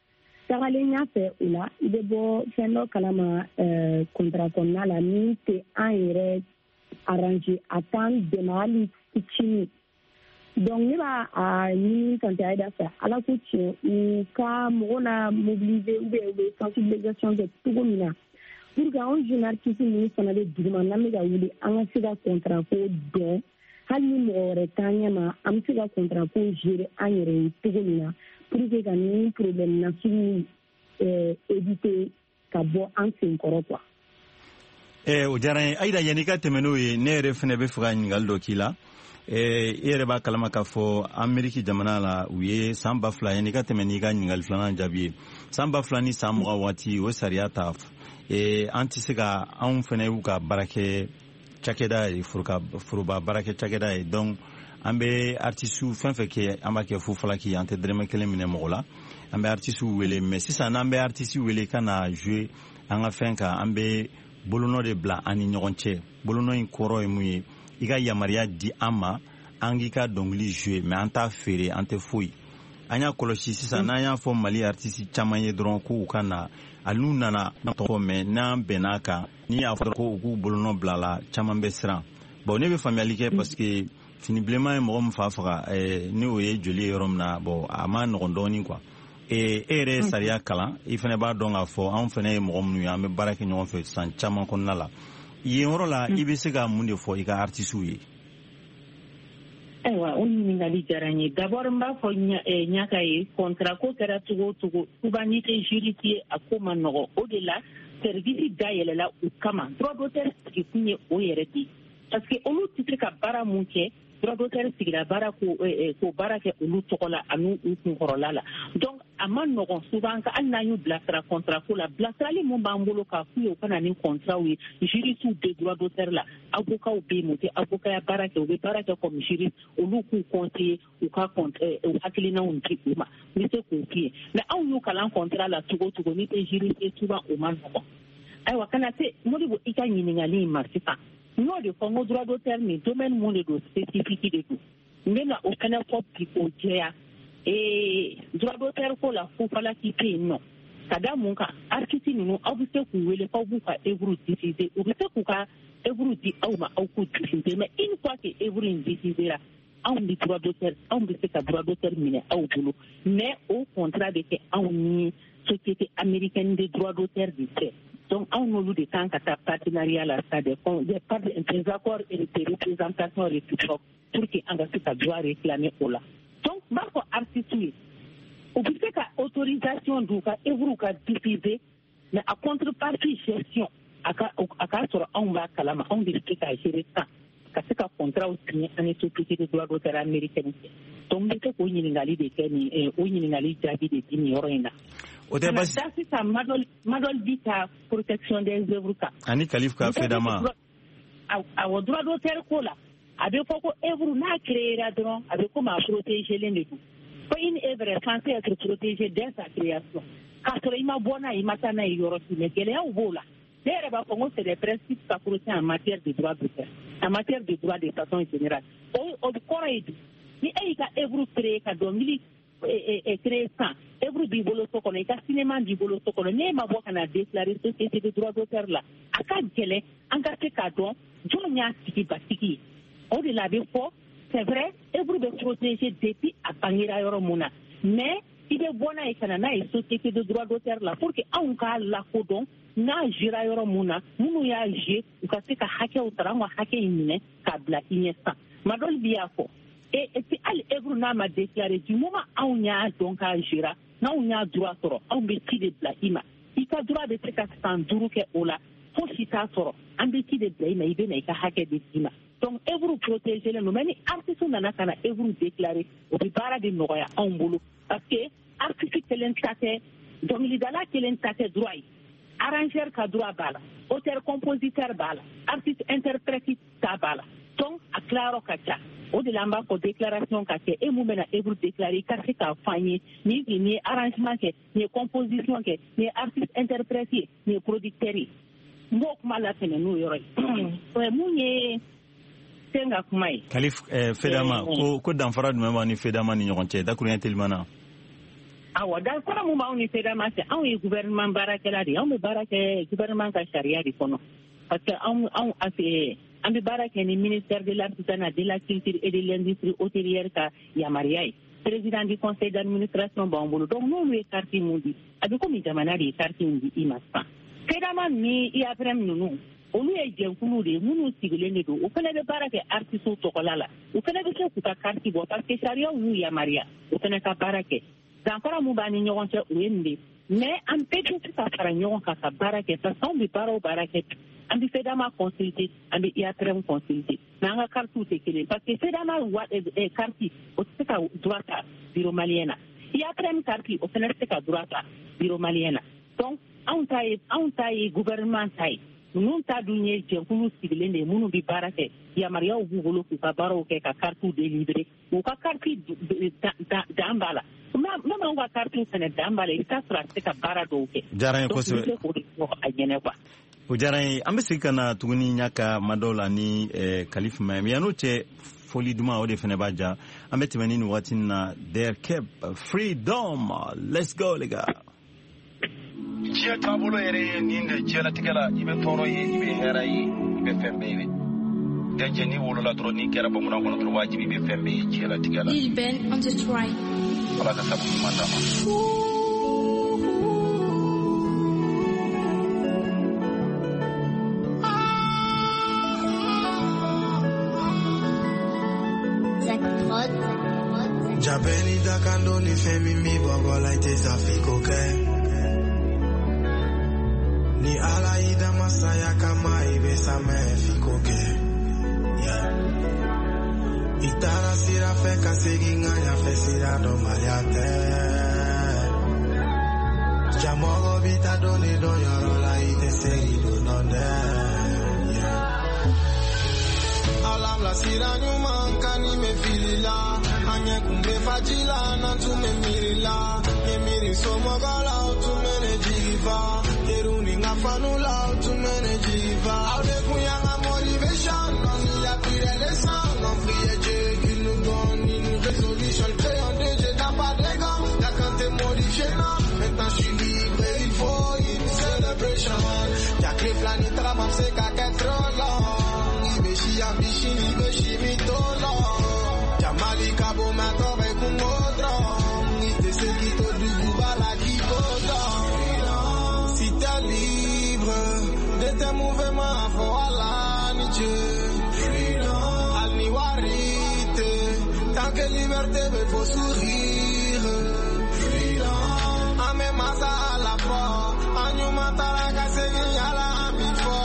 tagalen ɲɛfɛ o la i bɛ bɔ fɛn dɔ kalama contrat kɔnɔna la min tɛ an yɛrɛ arranger a t'an dɛmɛ hali fitinin. Donc ne b'a a ɲini tante Ayida fɛ ala ko tiɲɛ u ka mɔgɔ la mobiliser ou bien u bɛ sensibilisation kɛ cogo min na pour que anw jeune artiste ninnu fana bɛ duguma n'an bɛ ka wuli an ka se ka contrat ko dɔn hali ni mɔgɔ wɛrɛ t'an ɲɛma an bɛ se ka contrat ko gérer an yɛrɛ ye cogo min na pour que ka ni problème nasugu éviter ka bɔ an sen kɔrɔ quoi. Eh, o diyara n ye Ayida yanni ka tɛmɛ n'o ye ne yɛrɛ fana bɛ fɛ ka ɲininkali dɔ k'i la. Eh, i yɛrɛ b'a kalama k'a fɔ Ameriki jamana la u ye san ba fila yanni ka tɛmɛ n'i ka ɲininkali filanan jaabi ye san ba fila ni san mugan waati o sariya ta eh, an tɛ se ka anw fana y'u ka baarakɛ cakɛda ye foroba baarakɛ cakɛda ye donc an bɛ artisiw fɛn fɛn kɛ an b'a kɛ fu falaki an tɛ dɛrɛmɛ kelen minɛ mɔgɔ la an bɛ artisiw wele mais sisan n'an bɛ artisiw wele ka na jouer an ka fɛn kan an bɛ bolonɔ de bila an ni ɲɔgɔn cɛ bolonɔ in kɔrɔ ye mun ye i ka yamaruya di an ma an k'i ka dɔnkili jouer mais an t'a feere an tɛ foyi an y'a kɔlɔsi sisan n'an y'a fɔ Mali artisi caman ye dɔrɔn ko u ka na hali n'u nana tɔgɔ mais n'an bɛnn'a kan ni y'a fɔ ko u k'u bolonɔ bila la caman bɛ siran bon ne bɛ faamuyali kɛ parce que fini bilenman ye mɔgɔ min fa faga eh, ni o ye joli ye yɔrɔ min na bon a ma nɔgɔn dɔɔnin quoi e yɛrɛ ye sariya kalan i fana b'a dɔn k'a fɔ anw fana ye mɔgɔ minnu ye an bɛ baara kɛ ɲɔgɔn fɛ san caman kɔnɔna la yen yɔrɔ la i bɛ se ka mun de fɔ i ka artisiw ye. Ayiwa o ɲininkali diyara n ye d'abord n b'a fɔ ɲaka ye contrat ko kɛra cogo o cogo souvent n'i tɛ juriste ye a ko ma nɔgɔ o de la service dayɛlɛla u kama droit d'auteur sigi kun ye o yɛrɛ de parce que olu tɛ se ka baara mun kɛ droit d'auteur sigira baara ko ko baara kɛ olu tɔgɔ la ani u kunkɔrɔla la donc a ma nɔgɔn souvent ka hali n'an y'u bilasira contrat ko la bilasirali mun b'an bolo k'a f'u ye u ka na ni contrat ye juristes bɛ droit d'auteur la avocats bɛ yen u tɛ avocat baara kɛ u bɛ baara kɛ comme juriste olu k'u conseiller u ka u hakilinaw di u ma n bɛ se k'o f'i ye mais anw y'u kalan contrat la cogo o cogo n'i tɛ juriste souvent o ma nɔgɔn ayiwa kana se Modibo i ka ɲininkali in ma sisan n y'o de fɔ n ko droit d'auteur nin domaine mun de don spécifique de don n bɛna o fana fɔ bi k'o jɛya ee droit d'auteur ko la fufala k'i tɛ yen nɔ ka da mun kan artiste ninnu aw bɛ se k'u wele k'aw b'u ka œuvre diffuser u bɛ se k'u ka œuvre di aw ma aw k'u diffuser mais une fois que œuvre in diffusera anw bɛ droit d'auteur anw bɛ se ka droit d'auteur minɛ aw bolo mais o contrat bɛ kɛ anw ni société américaine de droit d'auteur de cɛ donc anw n'olu de kan ka taa partenariat la ça dépend des accords et des représentations réciproques pour que an ka se ka droit réclamer o la donc n b'a fɔ artiste ye u bɛ se ka autorisation d'u ka œuvre ka diffuser mais a contrepartie gestion a ka a ka sɔrɔ anw b'a kalama anw de bɛ se ka gérer ça ka se ka contrat signer ani société de droit d'auteur américaine donc n bɛ se k'o ɲininkali de kɛ nin o ɲininkali jaabi de di nin yɔrɔ in na. O tɛ basi da sisan madol madol di ka protection des œuvres kan ani Kalifu ka fedama awɔ droit d'auteur ko la a bɛ fɔ ko œuvre n'a créera dɔrɔn a bɛ komi a protégé len de don ko une œuvre est censée être protégée dès sa création k'a sɔrɔ i ma bɔ n'a ye i ma taa n'a ye yɔrɔ si mais gɛlɛyaw b'o la ne yɛrɛ b'a fɔ ko c'est des principes sacro-saints en matière de droit d'auteur en matière de droit de façon générale o o kɔrɔ ye di ni e y'i ka œuvre créer ka dɔnkili créer san œuvre b'i bolo so kɔnɔ i ka cinéma b'i bolo so kɔnɔ n'e ma bɔ ka na déclarer société de droit d'auteur la a ka gɛlɛn an ka se k'a dɔn jɔn y'a tigi batigi ye o de la a bɛ fɔ c'est vrai œuvre bɛ protéger depuis a bangera yɔrɔ mun na mais i bɛ bɔ n'a ye ka na n'a ye société de droit d'auteur la pour que anw k'a lakodɔn n'a jira yɔrɔ mun na minnu y'a jouer u ka se ka hakɛw sara an ka hakɛ in minɛ k'a bila i ɲɛ san madɔli bi y'a fɔ et puis hali œuvre n'a ma déclaré du moment anw y'a dɔn k'a jira n'anw y'a droit sɔrɔ anw bɛ ci de bila i ma i ka droit bɛ se ka san duuru kɛ o la fo si t'a sɔrɔ an bɛ ci de bila i ma i bɛ na i ka hakɛ de d'i ma donc œuvre protégé len don mais ni artiste nana ka na œuvre déclaré o bɛ baara de nɔgɔya anw bolo parce que artiste kelen ta tɛ dɔnkilidala kelen ta tɛ droit ye arrangeur ka droit b'a la auteur compositeur b'a la artiste interprète ta b'a la donc a tilayɔrɔ ka ca o de la an b'a fɔ déclaration ka kɛ e mun bɛna œuvre déclaré i ka se k'a fɔ an ye nin nin ye arrangement kɛ nin ye composition kɛ nin ye artiste interprète ye nin ye producteur ye n b'o kuma latɛmɛ n'o yɔrɔ ye mun ye sen ka kuma ye. Kalifu fedama ko ko danfara jumɛn b'a ni fedama ni ɲɔgɔn cɛ dakuruɲɛ telimana. awa da kɔrɔ mun b'anw ni FEDAMA cɛ anw ye gouvernement baarakɛla de ye anw bɛ baara kɛ gouvernement ka sariya de kɔnɔ parce que anw anw an bɛ baara kɛ ni ministère de l'artisanat de la culture et de l'industrie hôtelière ka yamaruya ye président du conseil d'administration b'an bolo donc n'olu ye carte mun di a bɛ komi jamana de ye carte in di i ma sisan FEDAMA ni I A P R E M ninnu olu ye jɛnkulu de ye minnu sigilen de don o fana bɛ baara kɛ artistes tɔgɔla la o fana bɛ se k'u ka carte bɔ parce que sariyaw y'u yamaruya o fana ka baara kɛ danfara mun b'an ni ɲɔgɔn cɛ o ye nin de mais an bɛɛ tɛ se ka fara ɲɔgɔn kan ka baara kɛ parce que anw bɛ baara o baara kɛ an bɛ FEDAMA consulter an bɛ I A P R E M consulter mais an ka cartes tɛ kelen parce que FEDAMA carte o tɛ se ka droit ta bureau malien na I A P R E M carte o fana tɛ se ka droit ta bureau malien na donc anw ta ye anw ta ye gouvernement ta ye ninnu ta dun ye jɛnkulu sigilen de ye minnu bɛ baara kɛ yamaruyaw b'u bolo k'u ka baaraw kɛ ka cartes délivrer u ka carte dan b'a la même anw ka carte fana dan b'a la i bɛ taa sɔrɔ a tɛ se ka baara dɔw kɛ diyara n ye kosɛbɛ donc o de fɔ a ɲɛna quoi. o diyara n ye an bɛ segin ka na tuguni ɲa ka ma dɔw la ni Kalifu Mayɛ mais yan'o cɛ foli duman o de fana b'a diya an bɛ tɛmɛ ni nin waati in na Der Cap Freedom let's go les gars. Diɲɛ taabolo yɛrɛ ye nin de diɲɛlatigɛ la i bɛ tɔɔrɔ ye i bɛ hɛrɛ ye i bɛ fɛn bɛɛ ye dencɛ ni wolola dɔrɔn n'i kɛra bamanan kɔnɔ dɔrɔn wajibi i bɛ fɛn bɛɛ ye diɲɛlatigɛ la Lil Ben on the track. Ala ka sabu ɲuman d'a ma. Jabeni da kando ni femi mi bogo like Afiko ke ni ala ida masaya kama ibe same fiko ke yeah itara sira fe kaseginga ya fe sira do maliate jamogo vita doni do yoro la ide segi do nonde yeah alam la sira nyuma kani me filila anye kumbe fajila na tu me mirila ye miri somogola tu me ne jiva keruni ngafanula tu me ne jiva aude kuyanga motivation on ya pire les sang on prie Dieu qui nous donne une résolution créer en Dieu j'ai pas de gants la quand t'es modifié non maintenant je suis libre il faut une celebration ya que planète la mam c'est qu'à quatre long ibe shi ambition ibe shi mitolo Jamali Cabo Matobe Kumodro Ite seguito du Gubala Kibodo Si t'es libre de tes mouvements faut Allah ni Dieu Al ni warite Tant que liberté me faut sourire Ame masa à la fois Anyu matara kasegi ala amifo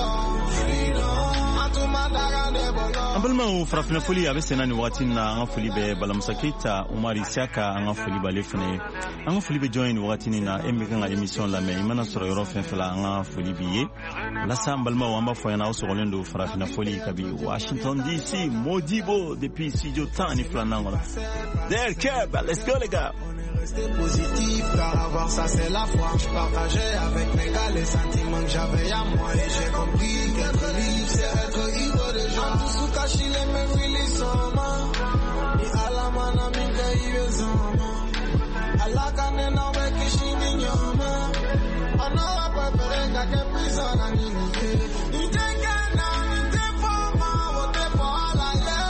Antuma an balimaw farafina foli a bɛ senna nin waati na an ka foli bɛ balamusa Keita Umar Isiaka an ka foli b'ale fana ye an ka foli bɛ jɔn ye nin waati na e min kan ka émission lamɛn i mana sɔrɔ yɔrɔ fɛn fɛn la an ka foli b'i ye walasa an balimaw an b'a fɔ ɲɛna aw sɔgɔlen don farafina foli kabi Washington D C Modibo depuis studio tan ni filanan kɔnɔ Der Cap let's go les gars. Rester positif car avoir ça c'est la foi. Je partageais avec mes gars les sentiments que j'avais à moi et j'ai compris qu'être libre c'est être ivre de gens. Tout sous caché les mêmes filis soma. Et à la mana minga iwe zoma. À la canne na weki shini nyoma. On aura préféré qu'à qu'un prison à n'inité. N'ite qu'un an, n'ite pas ma, vote pas la guerre.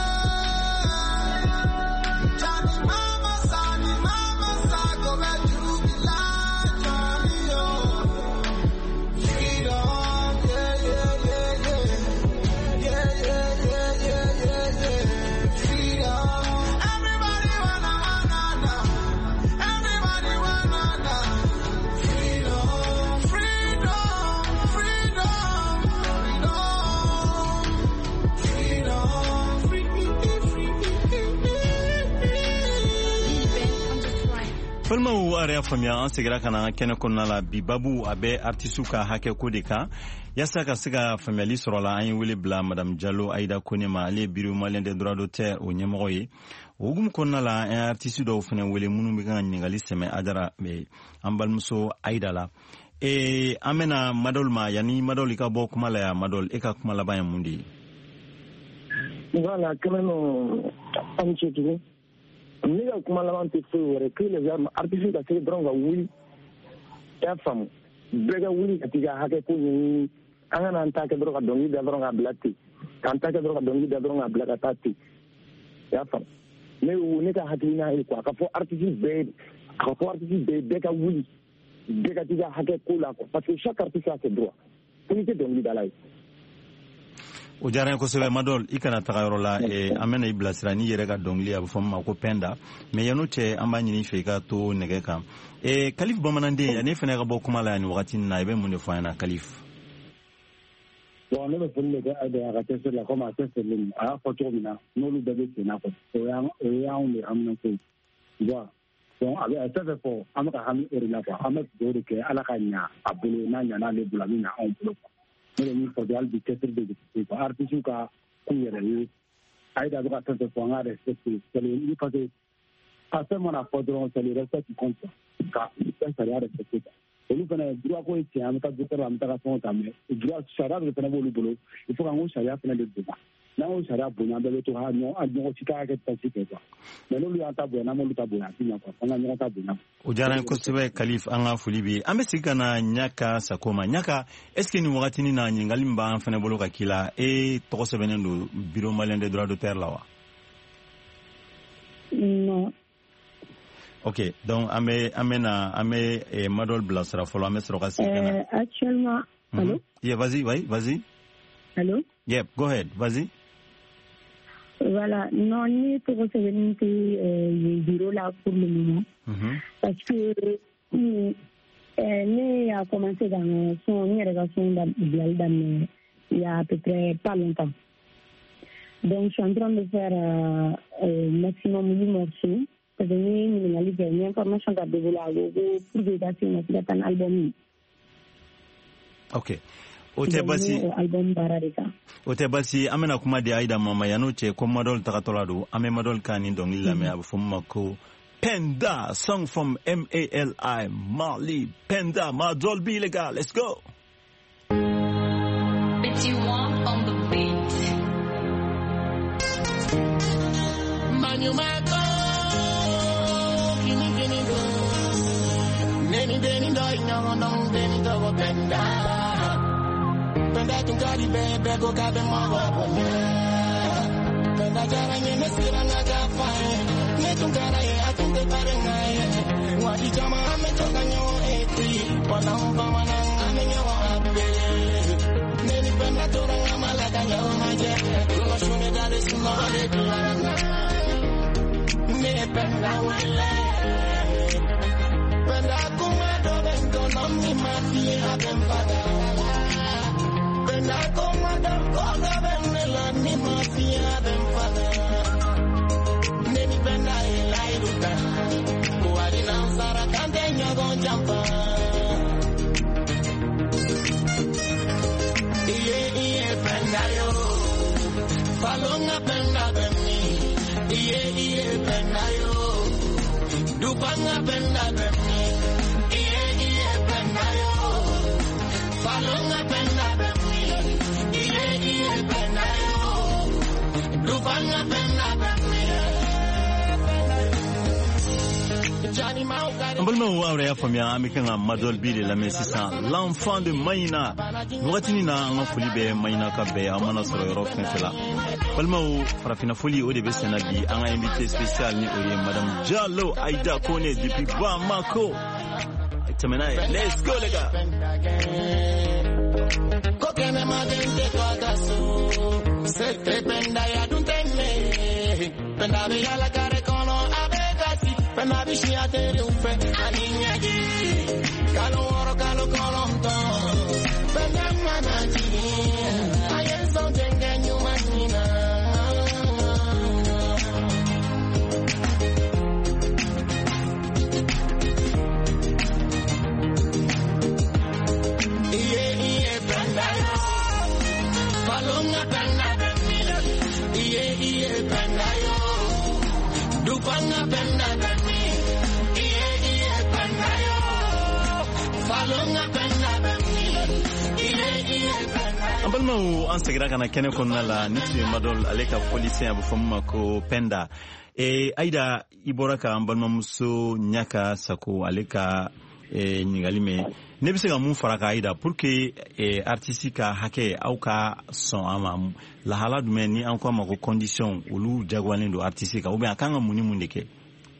Jani mama sani mama sa gobe jubila jani yo. Freedom, yeah yeah yeah yeah. Yeah yeah yeah yeah yeah yeah. Freedom. Everybody wanna wanna know. Everybody wanna know. Freedom, freedom, freedom, freedom. Freedom, free, free, free, free. Balimaw a yɛrɛ y'a faamuya an segira ka na kɛnɛ kɔnɔna la bi babu a bɛ artisiw ka hakɛ ko de kan yaasa ka se ka faamuyali sɔrɔ la an ye wele bila madame Jalo Aïda Kone ma ale ye bureau malien des droits d'auteur o ɲɛmɔgɔ ye o hukumu kɔnɔna la an ye artisiw dɔw fana wele minnu bɛ kan ka ɲininkali sɛmɛ Adara an balimuso Aïda la ee an bɛna Madol ma yanni Madol i ka bɔ kuma la yan Madol e ka kuma laban ye mun de ye. Voilà, quand même, un petit peu. ne ka kuma laban tɛ foyi wɛrɛ que les armes artificielles ka se dɔrɔn ka wuli i y'a faamu bɛɛ ka wuli ka t'i ka hakɛ ko ɲɛɲini an kana an ta kɛ dɔrɔn ka dɔnkili da dɔrɔn ka bila ten k'an ta kɛ dɔrɔn ka dɔnkili da dɔrɔn ka bila ka taa ten i y'a faamu ne ne ka hakilina ye quoi a ka fɔ artiste bɛɛ a ka fɔ artiste bɛɛ bɛɛ ka wuli bɛɛ ka t'i ka hakɛ ko la quoi parce que chaque artiste a ses droits ko n'i tɛ dɔnkili da la ye. o diyara n ye kosɛbɛ Madol i kana taga yɔrɔ la an bɛna i bilasira n'i yɛrɛ ka dɔnkili a bɛ fɔ min ma ko pɛnda mais yan'o cɛ an b'a ɲini i fɛ i ka to nɛgɛ kan Kalif bamananden ne fana ka bɔ kuma la yan nin wagati in na i bɛ mun de fɔ an ɲɛna Kalif. bon ne bɛ foli de kɛ Aida a ka cɛsiri la komi a cɛsirilen a y'a fɔ cogo min na n'olu bɛɛ bɛ sen na kɔ o y'anw de hamina ko ye bon donc a bɛ a fɛn fɛn fɔ an bɛ ka hami o de la quoi an bɛ dugawu de kɛ Ala ka ɲa a bolo n'a ɲana ale bolo a bɛ ɲa anw bolo quoi. Ne bɛ min fɔ bi hali bi cɛsiri de bɛ quoi artiste ka k'u yɛrɛ ye Aida bɛ ka fɛn fɛn fɔ an ka respecter c'est le parce que a fɛn mana fɔ dɔrɔn c'est le respect qui compte ka fɛn sariya respecter olu fana droit ko ye tiɲɛ an bɛ taa dɔgɔtɔrɔ la an bɛ taa fɛnw ta mais droit sariya de fana b'olu bolo il faut que an ko sariya fana de bonya n'an ko sariya bonya an bɛɛ bɛ to ha ɲɔgɔn si ka hakɛ tasi kɛ quoi mais n'olu y'an ta bonya n'an m'olu ta bonya a ti ɲɛ quoi an ka ɲɔgɔn ta bonya. o diyara n ye kosɛbɛ Kalif an ka foli bi an bɛ segin ka na Ɲaka Sako ma Ɲaka est ce que nin wagati nin na ɲininkali min b'an fana bolo ka k'i la e tɔgɔ sɛbɛnnen don bureau malien des droits d'auteur la wa. non. ok donc an bɛ an bɛ na an bɛ Madol bilasira fɔlɔ an bɛ sɔrɔ ka segin ka na. actuellement. Mm-hmm. Allô? Yeah, vas-y, oui, vas-y. Allô? Yep, go ahead, vas-y. Voilà, non, ni pour revenir le bureau là pour le moment. Mm-hmm. Parce que ni a commencé dans son relation dans il y a à peu près pas longtemps. Donc je suis en train de faire un euh, maximum de morceaux. Parce que ni une information de développer pour développer un album. Ok. O tɛ basi o tɛ basi an bɛna kuma di Aida ma ma yan'o cɛ ko Madol tagatɔla don an bɛ Madol ka nin dɔnkili lamɛn a bɛ fɔ min ma ko Penda song from M A L I Mali Penda Madol be legal let's go. Bitty one on the beat. Manumato kini kini go neni deni doi no no deni go Penda. Penda tungari bebe go gabe mawa bonya. Penda jara nyene siranga jafai. Ne tungara ye atunde parenga ye. Wadi jama ame toka nyo eti. Wana umpa wana ame nyo abe. Neni penda tora ngama laka nyo maje. Lunga shune dale suma ade kularana. Ne penda wale. Penda kuma do bento nami mati abem pada. Penda como da cosa venela ni mafia ben fada neni penda ila iruka kuari na sara kante nyogo jampa iye iye penda yo falonga penda bemi iye iye penda yo dupanga penda bemi iye iye penda yo falonga penda bemi An balimaw aw y'a faamuya an bɛ kan ka Madol bi de lamɛn sisan l'enfant de Mayina wagati nin na an ka foli bɛ Mayina ka bɛɛ an mana sɔrɔ yɔrɔ fɛn fɛn la balimaw farafinna foli o de bɛ senna bi an ka invité spécial ni o ye madame Diallo Aida Kone depuis Bamako tɛmɛna ye let's go les gars. Kokene magente kwagaso sete penda ya duntene penda be ya la kare kono abegati penda bi shi atere ufe aninyagi kalo oro kalo kolonto penda manaji ayenso tengenyu manina balmaw an segira kana kɛnɛ kɔnɔna la ni tun ye madɔl ale ka fɔlisen a bɛ fɔ min ma ko pɛnda e ayida i bɔra ka an balimamuso ɲaka sako ale ka ɲininkali mɛn ne bɛ se ka mun fara ka ayida pour que artiste ka hakɛ aw ka sɔn a ma lahala jumɛn ni an ko a ma ko condition olu jagoyalen don artiste kan ou bien a kan ka mun ni mun de kɛ.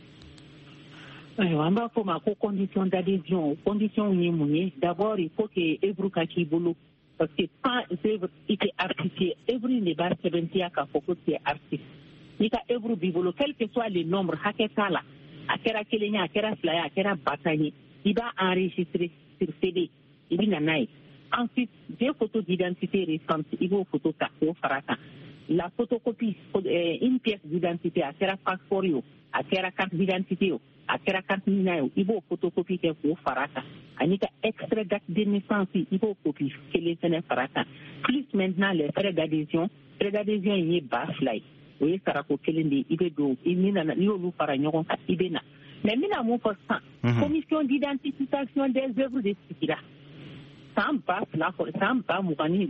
Ayiwa an b'a fɔ ma ko condition d'adhésion condition ye mun ye d'abord il faut que œuvre ka k'i bolo parce que quand œuvre i tɛ artiste ye œuvre ne b'a sɛbɛntiya k'a fɔ ko tu es artiste n'i ka œuvre b'i bolo quel que soit le nombre hakɛ t'a la a kɛra kelen ye a kɛra fila ye a kɛra ba tan ye i b'a enregistrer sur C D i bɛ na n'a ye ensuite des photos d'identité récentes i b'o photo ta k'o fara kan la photocopie une pièce d'identité a kɛra passeport ye o a kɛra carte d'identité o a kɛra carte mina ye o i b'o photocopie kɛ k'o fara kan ani ka extrait d'acte de naissance i b'o copie kelen fɛnɛ fara kan plus maintenant les frais d'adhésion frais d'adhésion ye ba fila ye o ye sarako kelen de i bɛ don i nana n'i y'olu fara ɲɔgɔn kan i bɛ na mais mina mun fɔ sisan commission d'identification des œuvres de sigira san ba fila san ba mugan ni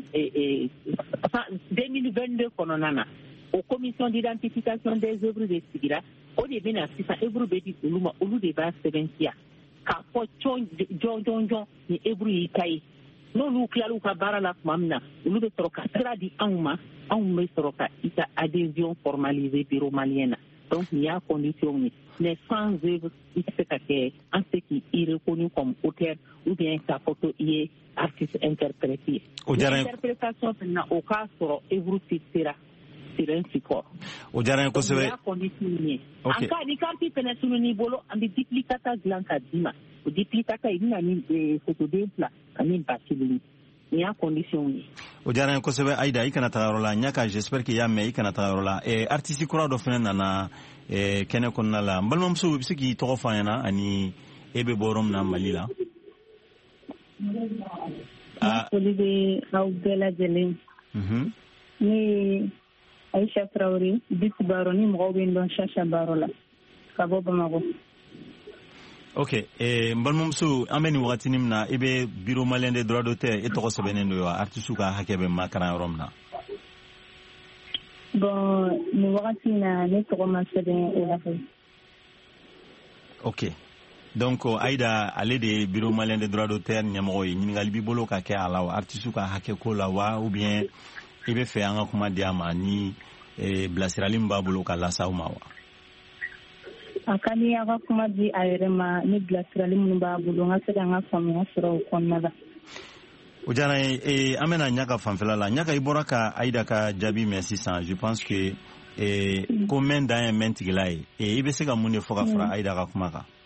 deux mille vingt-deux kɔnɔna na o commission d'identification des œuvres de sigira o de bɛna sisan œuvre bɛ di olu ma olu de b'a sɛbɛntiya k'a fɔ jɔn jɔn jɔn jɔn ni œuvre y'i ta ye n'olu tilal'u ka baara la tuma min na olu bɛ sɔrɔ ka sira di anw ma anw bɛ sɔrɔ ka i ka adhésion formaliser bureau malien na donc nin y'a condition ye mais sans œuvre i tɛ se ka kɛ an tɛ k'i reconnu comme auteur ou bien k'a fɔ ko i ye artiste interprète ye interprétation fɛnɛ na o k'a sɔrɔ œuvre tɛ sera sur un support. O diyara n ye kosɛbɛ. O y'a condition ye. An ka ni carte fɛnɛ tununi bolo an bɛ duplicata dilan ka d'i ma o duplicata i bɛna ni photoden fila ani ba kelen nin y'a condition ye. O diyara n ye kosɛbɛ Ayida i kana taga yɔrɔ la n y'a ka j'espère que i y'a mɛn i kana taga yɔrɔ la artiste kura dɔ fɛnɛ nana kɛnɛ kɔnɔna la n balimamuso i bɛ se k'i tɔgɔ fɔ an ɲɛna ani e bɛ bɔ yɔrɔ min na Mali la. Foli bɛ aw bɛɛ lajɛlen. Ne Aïcha Traoré, Biti Baro, ni mɔgɔw bɛ n dɔn Chacha Baro la ka bɔ Bamako. Ok, n balimamuso an bɛ nin wagatinin min na i bɛ bureau malien des droits d'auteur e tɔgɔ sɛbɛnnen don wa artiste ka hakɛ bɛ makaran yɔrɔ min na. Bon nin wagati in na ne tɔgɔ ma sɛbɛn o la fɔlɔ. Ok, donc Ayida ale de ye bureau malien des droits d'auteur ɲɛmɔgɔ ye ɲininkali b'i bolo ka kɛ a la wa artiste ka hakɛ ko la wa ou bien i bɛ fɛ an ka kuma di a ma ni bilasirali min b'a bolo ka lasa aw ma wa. A ka di a ka kuma di a yɛrɛ ma ni bilasirali minnu b'a bolo n ka se ka n ka faamuya sɔrɔ o kɔnɔna la. O diyara n ye an bɛna ɲaka fanfɛla la ɲaka i bɔra ka Ayida ka jaabi mɛn sisan je pense que ko mɛn dan ye mɛn tigila ye i bɛ se ka mun de fɔ ka fara Ayida ka kuma kan.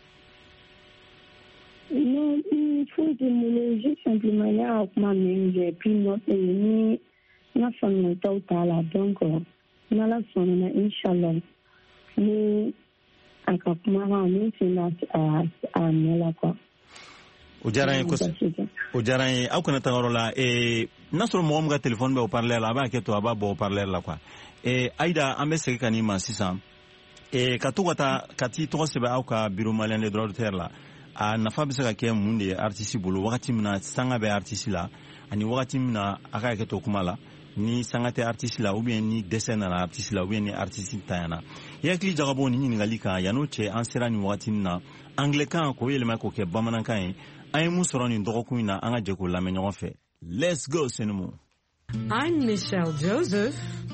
Non, il faut demander juste simplement il y a un kuma min j'ai pris note ni na famille taw ta la donc n'ala sɔnna inshallah ni a ka kuma kan ni sina a a mɛla quoi. O diyara n ye kosɛbɛ o diyara n ye aw kana taga yɔrɔ la n'a sɔrɔ mɔgɔ min ka téléphone bɛ haut-parleur la a b'a kɛ to a b'a bɔ haut-parleur la quoi Ayida an bɛ segin ka n'i ma sisan ka to ka taa ka t'i tɔgɔ sɛbɛn aw ka bureau malien des droits d'auteur la a nafa bɛ se ka kɛ mun de ye artiste bolo wagati min na sanga bɛ artiste la ani wagati min na a ka hakɛ to kuma la ni sanga tɛ artiste la ou bien ni dɛsɛ nana artiste la ou bien ni artiste tanyana i hakili jagabɔ ni ɲininkali kan yan'o cɛ an sera nin wagati na anglais kan k'o yɛlɛma k'o kɛ bamanankan ye an ye mun sɔrɔ nin dɔgɔkun in na an ka jɛ k'o lamɛn ɲɔgɔn fɛ let's go Senumu. I'm Michelle Joseph.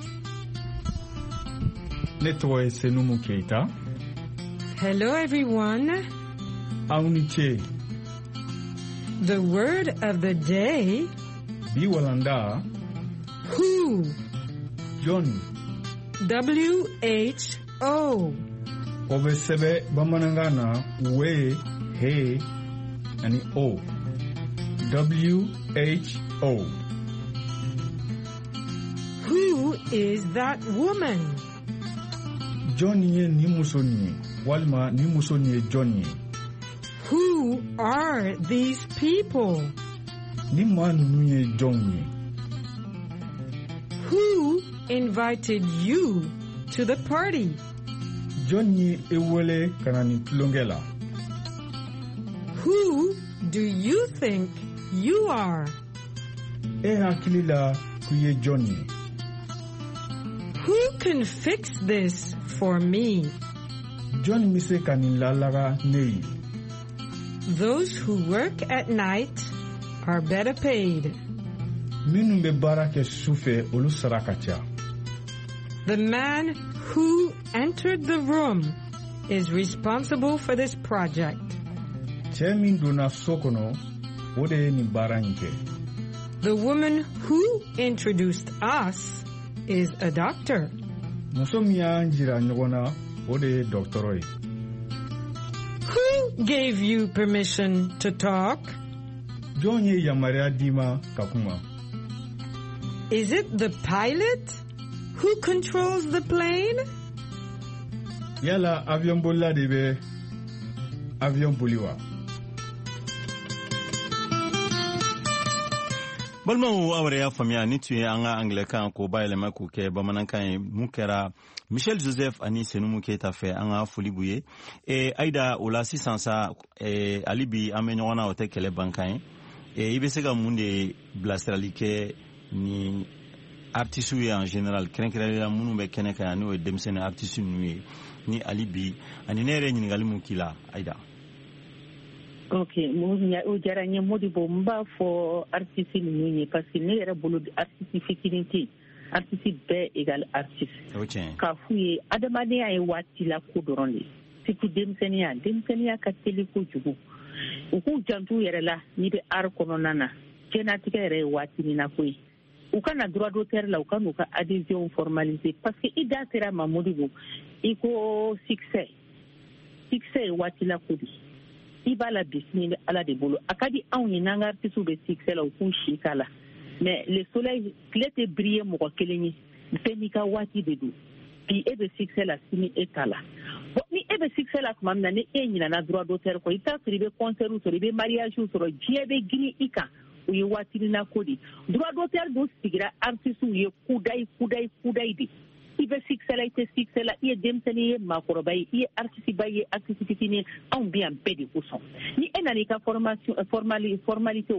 Ne tɔgɔ ye Senumu Keita. Hello everyone. Aw ni ce. The word of the day. Bi walanda. Who. Johnny. W H O. O bɛ sɛbɛn bamanankan na we, he, ani o. W H O. Who is that woman? Johnny ye ni muso ni ye walima ni muso ni ye Johnny ye. Who are these people? Ni maa ninnu ye jɔnw ye? Who invited you to the party? Jɔn ye e wele ka na nin tulonkɛ la? Who do you think you are? E hakili la k'i ye jɔn ye? Who can fix this for me? Jɔn bɛ se ka nin lalaga ne ye? Those who work at night are better paid. Minnu bɛ baara kɛ su fɛ olu sara ka ca. The man who entered the room is responsible for this project. Cɛ min donna so kɔnɔ o de ye nin baara in kɛ. The woman who introduced us is a doctor. Muso min y'an jira ɲɔgɔn na o de ye dɔgɔtɔrɔ ye. Who gave you permission to talk? Jɔn ye yamaruya d'i ma ka kuma? Is it the pilot who controls the plane? Yala avion bolila de bɛ avion boli wa? Balimaw aw yɛrɛ y'a faamuya ni tun ye an ka anglɛkan k'o bayɛlɛma k'o kɛ bamanankan ye mun kɛra Michel Joseph ani Senumu Keyita fɛ an ka foli b'u ye. E Aida o la sisan sa e ali bi an bɛ ɲɔgɔn na o tɛ kɛlɛ bankan ye. E I bɛ se ka mun de bilasirali kɛ ni artistes ye en général kɛrɛnkɛrɛnnenya minnu bɛ kɛnɛ kan n'o ye denmisɛnnin artistes ninnu ye ni ali bi ani ne yɛrɛ ɲininkali mun k'i la Aida. Ok, o diyara n ye Modibo n b'a fɔ artiste ninnu ye parce que ne yɛrɛ bolo artiste fitinin tɛ yen artiste bɛɛ égal artiste k'a f'u ye adamadenya ye waati la ko dɔrɔn de surtout denmisɛnninya denmisɛnninya ka teli kojugu u k'u jantu yɛrɛ la n'i bɛ art kɔnɔna na diɲɛnatigɛ yɛrɛ ye waati min na ko ye u ka na droit d'auteur la u ka n'u ka adhésion formaliser parce que i da sera ma Modibo i ko succès succès ye waati la ko de i b'a la bisini bɛ ala de bolo a ka di anw ye n'an ka artistes bɛ succès la u k'u si k'a la mais le soleil tile tɛ briller mɔgɔ kelen ye bɛɛ n'i ka waati de don bi e bɛ succès la sini e t'a la bon ni e bɛ succès la tuma min na ni e ɲinana droit d'auteur kɔ i t'a sɔrɔ i bɛ concert sɔrɔ i bɛ mariage sɔrɔ diɲɛ bɛ girin i kan o ye waatininna ko de droit d'auteur dun sigira artistes ye kudayi kudayi kudayi de i bɛ succès la i tɛ succès la i ye denmisɛnnin ye maakɔrɔba ye i ye artiste ba ye artiste fitinin ye anw bɛ yan bɛɛ de kosɔn ni e nana i ka formation formali formalité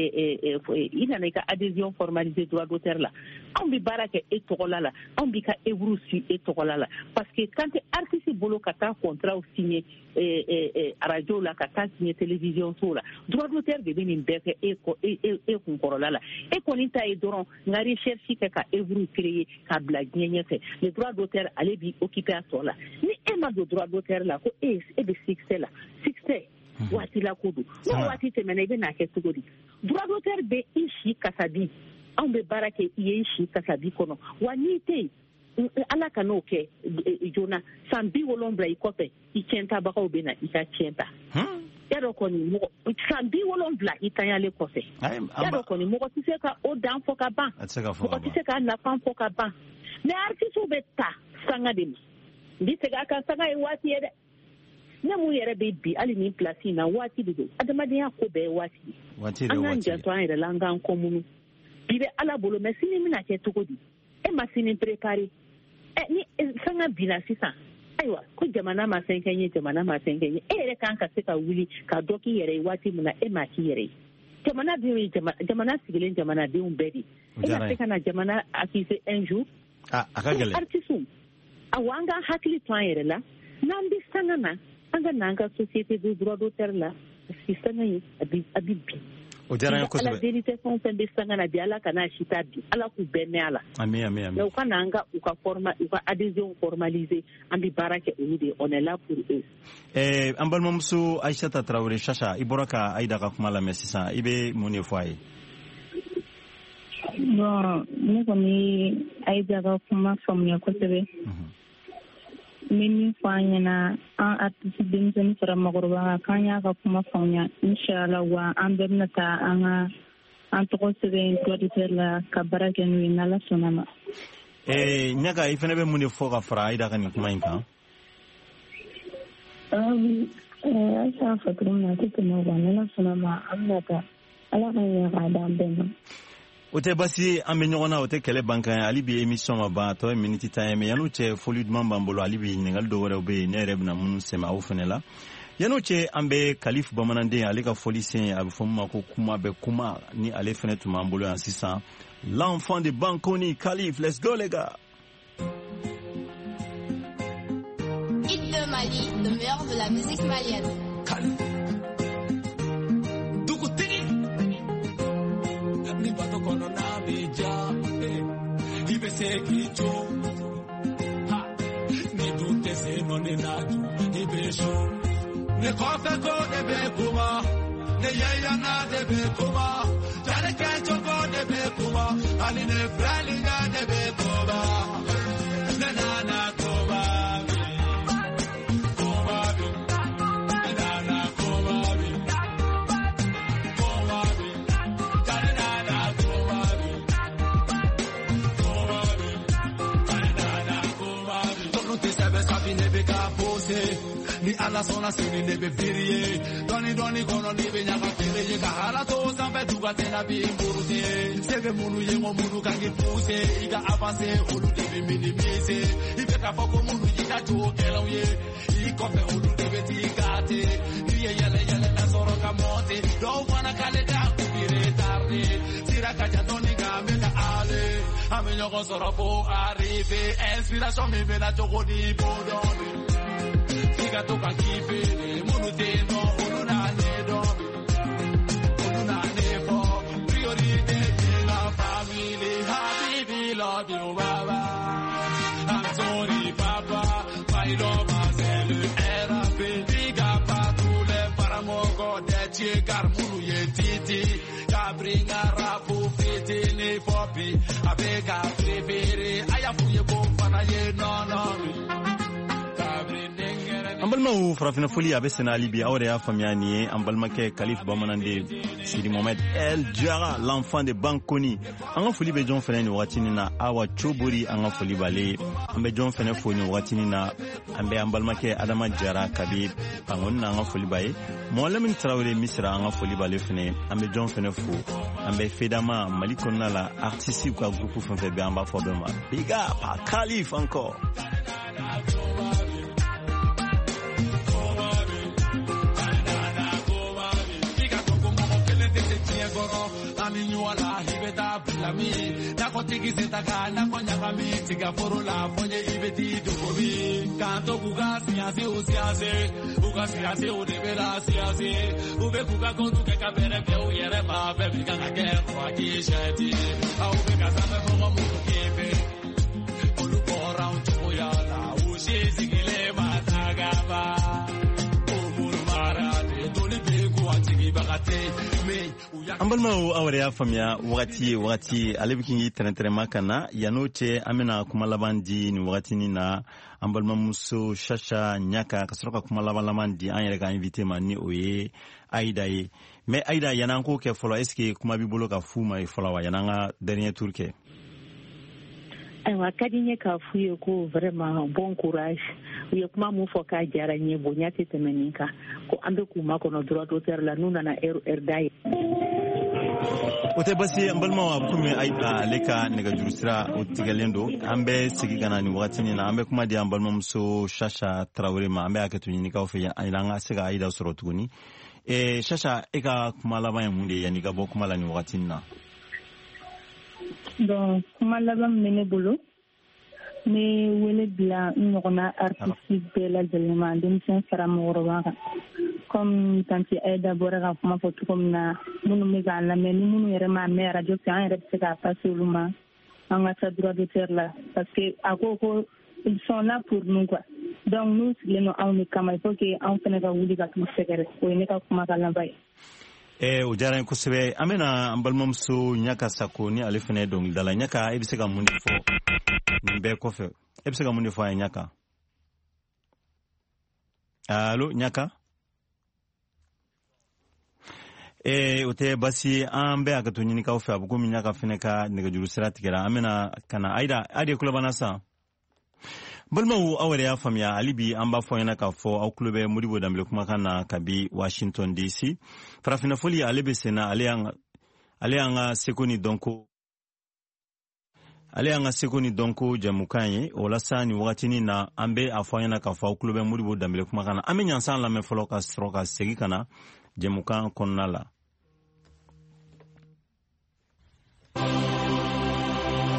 i nana i ka adhésion formalisée droit d'auteur la anw bɛ baara kɛ e tɔgɔla la anw b'i ka œuvre su e tɔgɔla la parce que quand tɛ artiste bolo ka taa contrat signé radio la ka taa signé télévision so la droit d'auteur de bɛ nin bɛɛ kɛ e e kun kɔrɔla la e kɔni ta ye dɔrɔn n ka recherche kɛ ka œuvre créer ka bila diɲɛ ɲɛfɛ le droit d'auteur ale b'i occupé a tɔ la ni e ma don droit d'auteur la ko e e bɛ succès la succès waati la ko don n'o waati tɛmɛna i bɛ n'a kɛ cogo di droit d'auteur bɛ i si kasabi anw bɛ baara kɛ i ye i si kasabi kɔnɔ wa n'i tɛ yen ala ka n'o kɛ joona san bi wolonwula i kɔfɛ i tiɲɛtabagaw bɛ na i ka tiɲɛ ta yadɔ kɔni mɔgɔ san bi wolonwula i tanyalen kɔfɛ yadɔ kɔni mɔgɔ tɛ se ka o dan fɔ ka ban mɔgɔ tɛ se ka nafa fɔ ka ban mais artistes bɛ ta sanga de ma n bɛ segin a kan sanga ye waati ye dɛ ne mun yɛrɛ bɛ bi hali nin place in na waati de don adamadenya ko bɛɛ ye waati ye an k'an janto an yɛrɛ la an k'an kɔmunu bi bɛ ala bolo mais sini bɛna kɛ cogo di e ma sini préparer ɛ ni sanga binna sisan ayiwa ko jamana ma fɛn kɛ n ye jamana ma fɛn kɛ n ye e yɛrɛ kan ka se ka wuli ka dɔ k'i yɛrɛ ye waati min na e ma k'i yɛrɛ ye jamanadenw ye jamana sigilen jamanadenw bɛɛ de e ka se ka na jamana accuser un jour a ka gɛlɛn artistes awa an ka hakili to an yɛrɛ la n'an bɛ sanga na an ka n'an ka société de droit d'auteur la parce que sanga ye a bɛ a bɛ bin o diyara n ye kosɛbɛ ala deli tɛ fɛn o fɛn bɛ sanga na bi ala ka n'a si ta bi ala k'u bɛɛ mɛn a la ami ami ami mais u ka n'an ka u ka forma u ka adhésion formaliser an bɛ baara kɛ olu de on est là pour eux. ɛɛ an balimamuso Aïssata Traoré Chacha i bɔra ka Aïda ka kuma lamɛn sisan i bɛ mun de fɔ a ye. Bon, ne kɔni Aïda ka kuma faamuya kosɛbɛ. N bɛ min fɔ an ɲɛna an artiste denmisɛnnin fara mɔgɔkɔrɔba kan k'an y'a ka kuma faamuya inshallah wa an bɛɛ bɛna taa an ka an tɔgɔ sɛbɛn droit d'auteur la ka baara kɛ n'o ye n'Ala sɔnna ma. Ɛɛ Ɲaga i fana bɛ mun de fɔ ka fara Aïda ka nin kuma in kan? Ayisa y'a fɔ cogo min na a tɛ tɛmɛ o kan n'Ala sɔnna ma an bɛna taa Ala ka ɲɛ k'a d'an bɛɛ ma. O tɛ basi an bɛ ɲɔgɔn na o tɛ kɛlɛ bankan ye hali bi émission ma ban tɔ ye miniti tan ye mais yan'o cɛ foli duman b'an bolo hali bi ɲininkali dɔw wɛrɛw bɛ yen ne yɛrɛ bɛna minnu sɛmɛ aw fana la yan'o cɛ an bɛ Kalifu Bamananden ale ka foli sen a bɛ fɔ min ma ko kuma bɛ kuma ni ale fana tun b'an bolo yan sisan l'enfant de Bankoni, Khalif. Let's go, les gars. Hit de Mali, le meilleur de la musique malienne. Khalif. Dukutini. Ni bato kono na meja. Ibe se kicho. Ha. Ni dute se none naju. Ibe sho. Ne kofe ko debe kuma. Ne yaya na debe kuma. Jare kencho ko debe kuma. Ali ne frali na debe kuma. Ne na na kuma. Kuma bi. Ne na na kuma bi. Kuma bi. Jare na na kuma bi. Kuma bi. Jare na na kuma bi. Tono te sebe sabi ne be ka pose. Ni ala sona sini ne be firie. Doni doni kono ni be nyaka firie. Kahara to sampe duga tena bi mburute. Sebe munu yengo munu kangi puse. Iga avance olu de be minimise. Ibe ka foko munu jika chokela uye. Ikope olu de be tigate. Iye yele yele na soro kamote. Do wana kale da kubire tarde. Sira kaja doni kambe ka ale. Ame nyoko soro po arrive. Inspiration me be na choko di bodoni. Figa toka kifere, munu teno, munu na nedo, munu na nefo, priorite de la family, habibi love you baba, I'm sorry papa, my love c'est le R A P, figa pa tous les paramoko, de chegar munu ye titi, kabringa rapu fiti ni popi, abega prefere, ayafuye bomba ye no no. An balimaw farafina foli a bɛ sɛnɛ hali bi aw de y'a faamuya nin ye an balimakɛ Khalif bamananden Sidi Mohamed El Diarra l'enfant de Bankoni. An ka foli bɛ jɔn fɛnɛ nin wagati nin na Awa Cobori an ka foli b'ale. An bɛ jɔn fɛnɛ fo nin wagati nin na an bɛ an balimakɛ Adama Jara kabi Pangoni na an ka foli b'a ye. Mɔlamin Tarawele Misira an ka foli b'ale fɛnɛ. An bɛ jɔn fɛnɛ fo an bɛ Fedama Mali kɔnɔna la artiste ka groupe fɛn fɛn bɛ an b'a fɔ bɛɛ ma big up Khalif encore. Wala hibeta blami na kotiki setaka na konya kami tiga forola fonye ibeti dokobi kanto kuga siase o siase kuga siase o debela siase ube kuga kontu ke kabere ke o yere ma be biga na ke kwa kisheti au be kasame fomo mukebe olu bora un choya la o shizigile matagaba o mulmara de doli be kwa tigi bagate. An balimaw aw yɛrɛ y'a faamuya wagati ye wagati ale bɛ k'i tɛrɛntɛrɛma ka na yan'o cɛ an bɛna kuma laban di nin wagatinin na an balimamuso Chacha Ɲaka ka sɔrɔ ka kuma laban laban di an yɛrɛ ka invité ma ni o ye Aïda ye mais Aïda yan'an k'o kɛ fɔlɔ est-ce que kuma b'i bolo ka f'u ma fɔlɔ wa yan'an ka dernier tour kɛ. Ayiwa ka di n ye k'a f'u ye ko vraiment bon courage u ye kuma mun fɔ k'a diyara n ye bonya tɛ tɛmɛ nin kan ko an bɛ k'u makɔnɔ droit d'auteur la n'u nana heure heure da ye. O tɛ basi an balimaw a komi ale ka nɛgɛjuru sira o tigɛlen don an bɛ segi ka na nin wagati nin na an bɛ kuma di an balimamuso Chacha Tarawele ma an bɛ hakɛto ɲinikaw fɛ yan an ka se ka Aïda sɔrɔ tuguni. Chacha e ka kuma laban ye mun de ye yanni ka bɔ kuma la nin wagati nin na. Donc kuma laban min bɛ ne bolo n bɛ wele bila n ɲɔgɔnna artiste bɛɛ lajɛlen ma denmisɛn fara mɔgɔkɔrɔba kan comme tanti Aïda bɔra ka kuma fɔ cogo min na minnu bɛ k'an lamɛn ni minnu yɛrɛ m'a mɛn radio fɛ an yɛrɛ bɛ se k'a passer olu ma an ka taa droit d'auteur la parce que a ko ko ils sont là pour nous quoi donc n'u sigilen don anw de kama il faut que anw fana ka wuli ka t'u sɛgɛrɛ o ye ne ka kuma ka laban ye. Eh, o diyara n ye kosɛbɛ an bɛna an balimamuso Ɲaka Sako ni ale fana ye dɔnkilidala Ɲaka e bɛ se ka mun de fɔ nin bɛɛ kɔfɛ e bɛ se ka mun de fɔ a ye Ɲaka. Allo Ɲaka. Eh, o tɛ basi an bɛ hakɛto ɲinikaw fɛ a bɛ komi Ɲaka fana ka nɛgɛjuru sira tigɛra an bɛna ka na Aïda Aïda ye kulobana san. Balimaw aw yɛrɛ y'a faamuya hali bi an b'a fɔ ɲɛna k'a fɔ aw tulo bɛ Modibo Danbele kumakan na kabi Washington D C farafina foli ale bɛ sen na ale y'an ale y'an ka seko ni dɔnko ale y'an ka seko ni dɔnko jamukan ye o la sa nin wagatinin na an bɛ a fɔ ɲɛna k'a fɔ aw tulo bɛ Modibo Danbele kumakan na an bɛ ɲansan lamɛn fɔlɔ ka sɔrɔ ka segin ka na jamukan kɔnɔna la.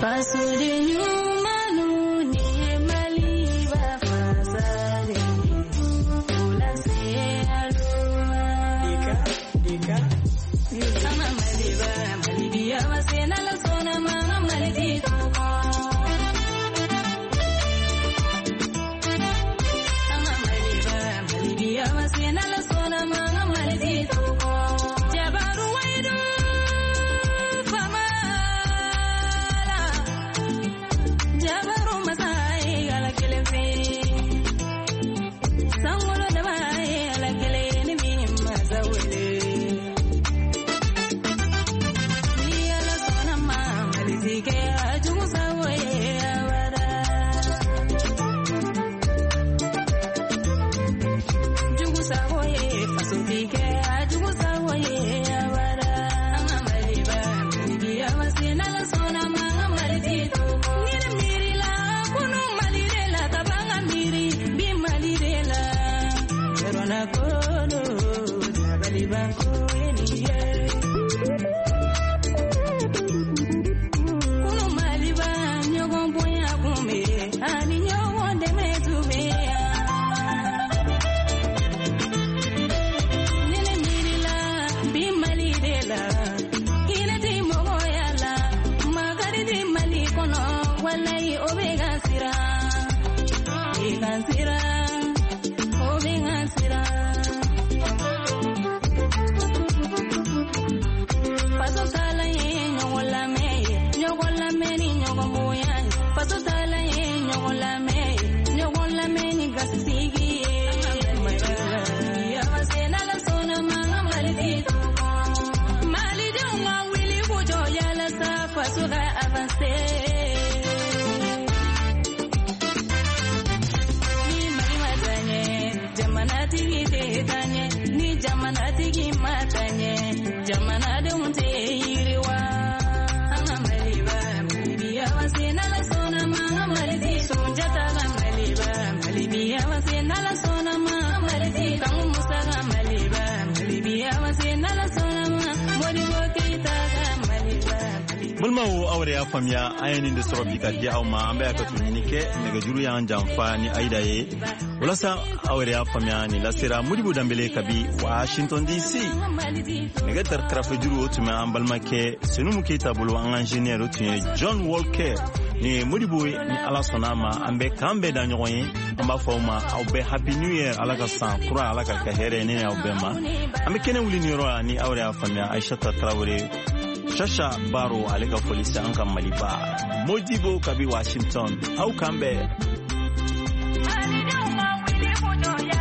Mulmawo awre ya famia ayani de sorobika di awma ambe akatu ninike mega juru ya anjamfa ni aida ye ulasa awre ya famia ni lasira mudibu dambele kabi Washington D C mega tar krafe juru otuma ambalmake senum kita bulu an engineer otunye John Walker ni mudibu ni ala sonama ambe kambe da nyoyin amba fawma awbe happy new year ala ka san kura ala ka here ni awbe ma ambe kene wuli ni ro ni awre ya famia Aisha Traore Shasha Baro alega polisi anka maliba Modibo kabi Washington au kambe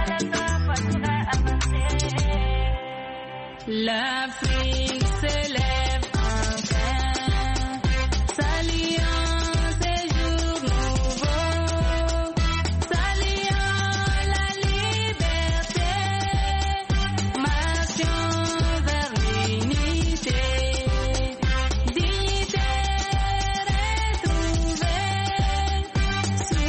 L'Afrique c'est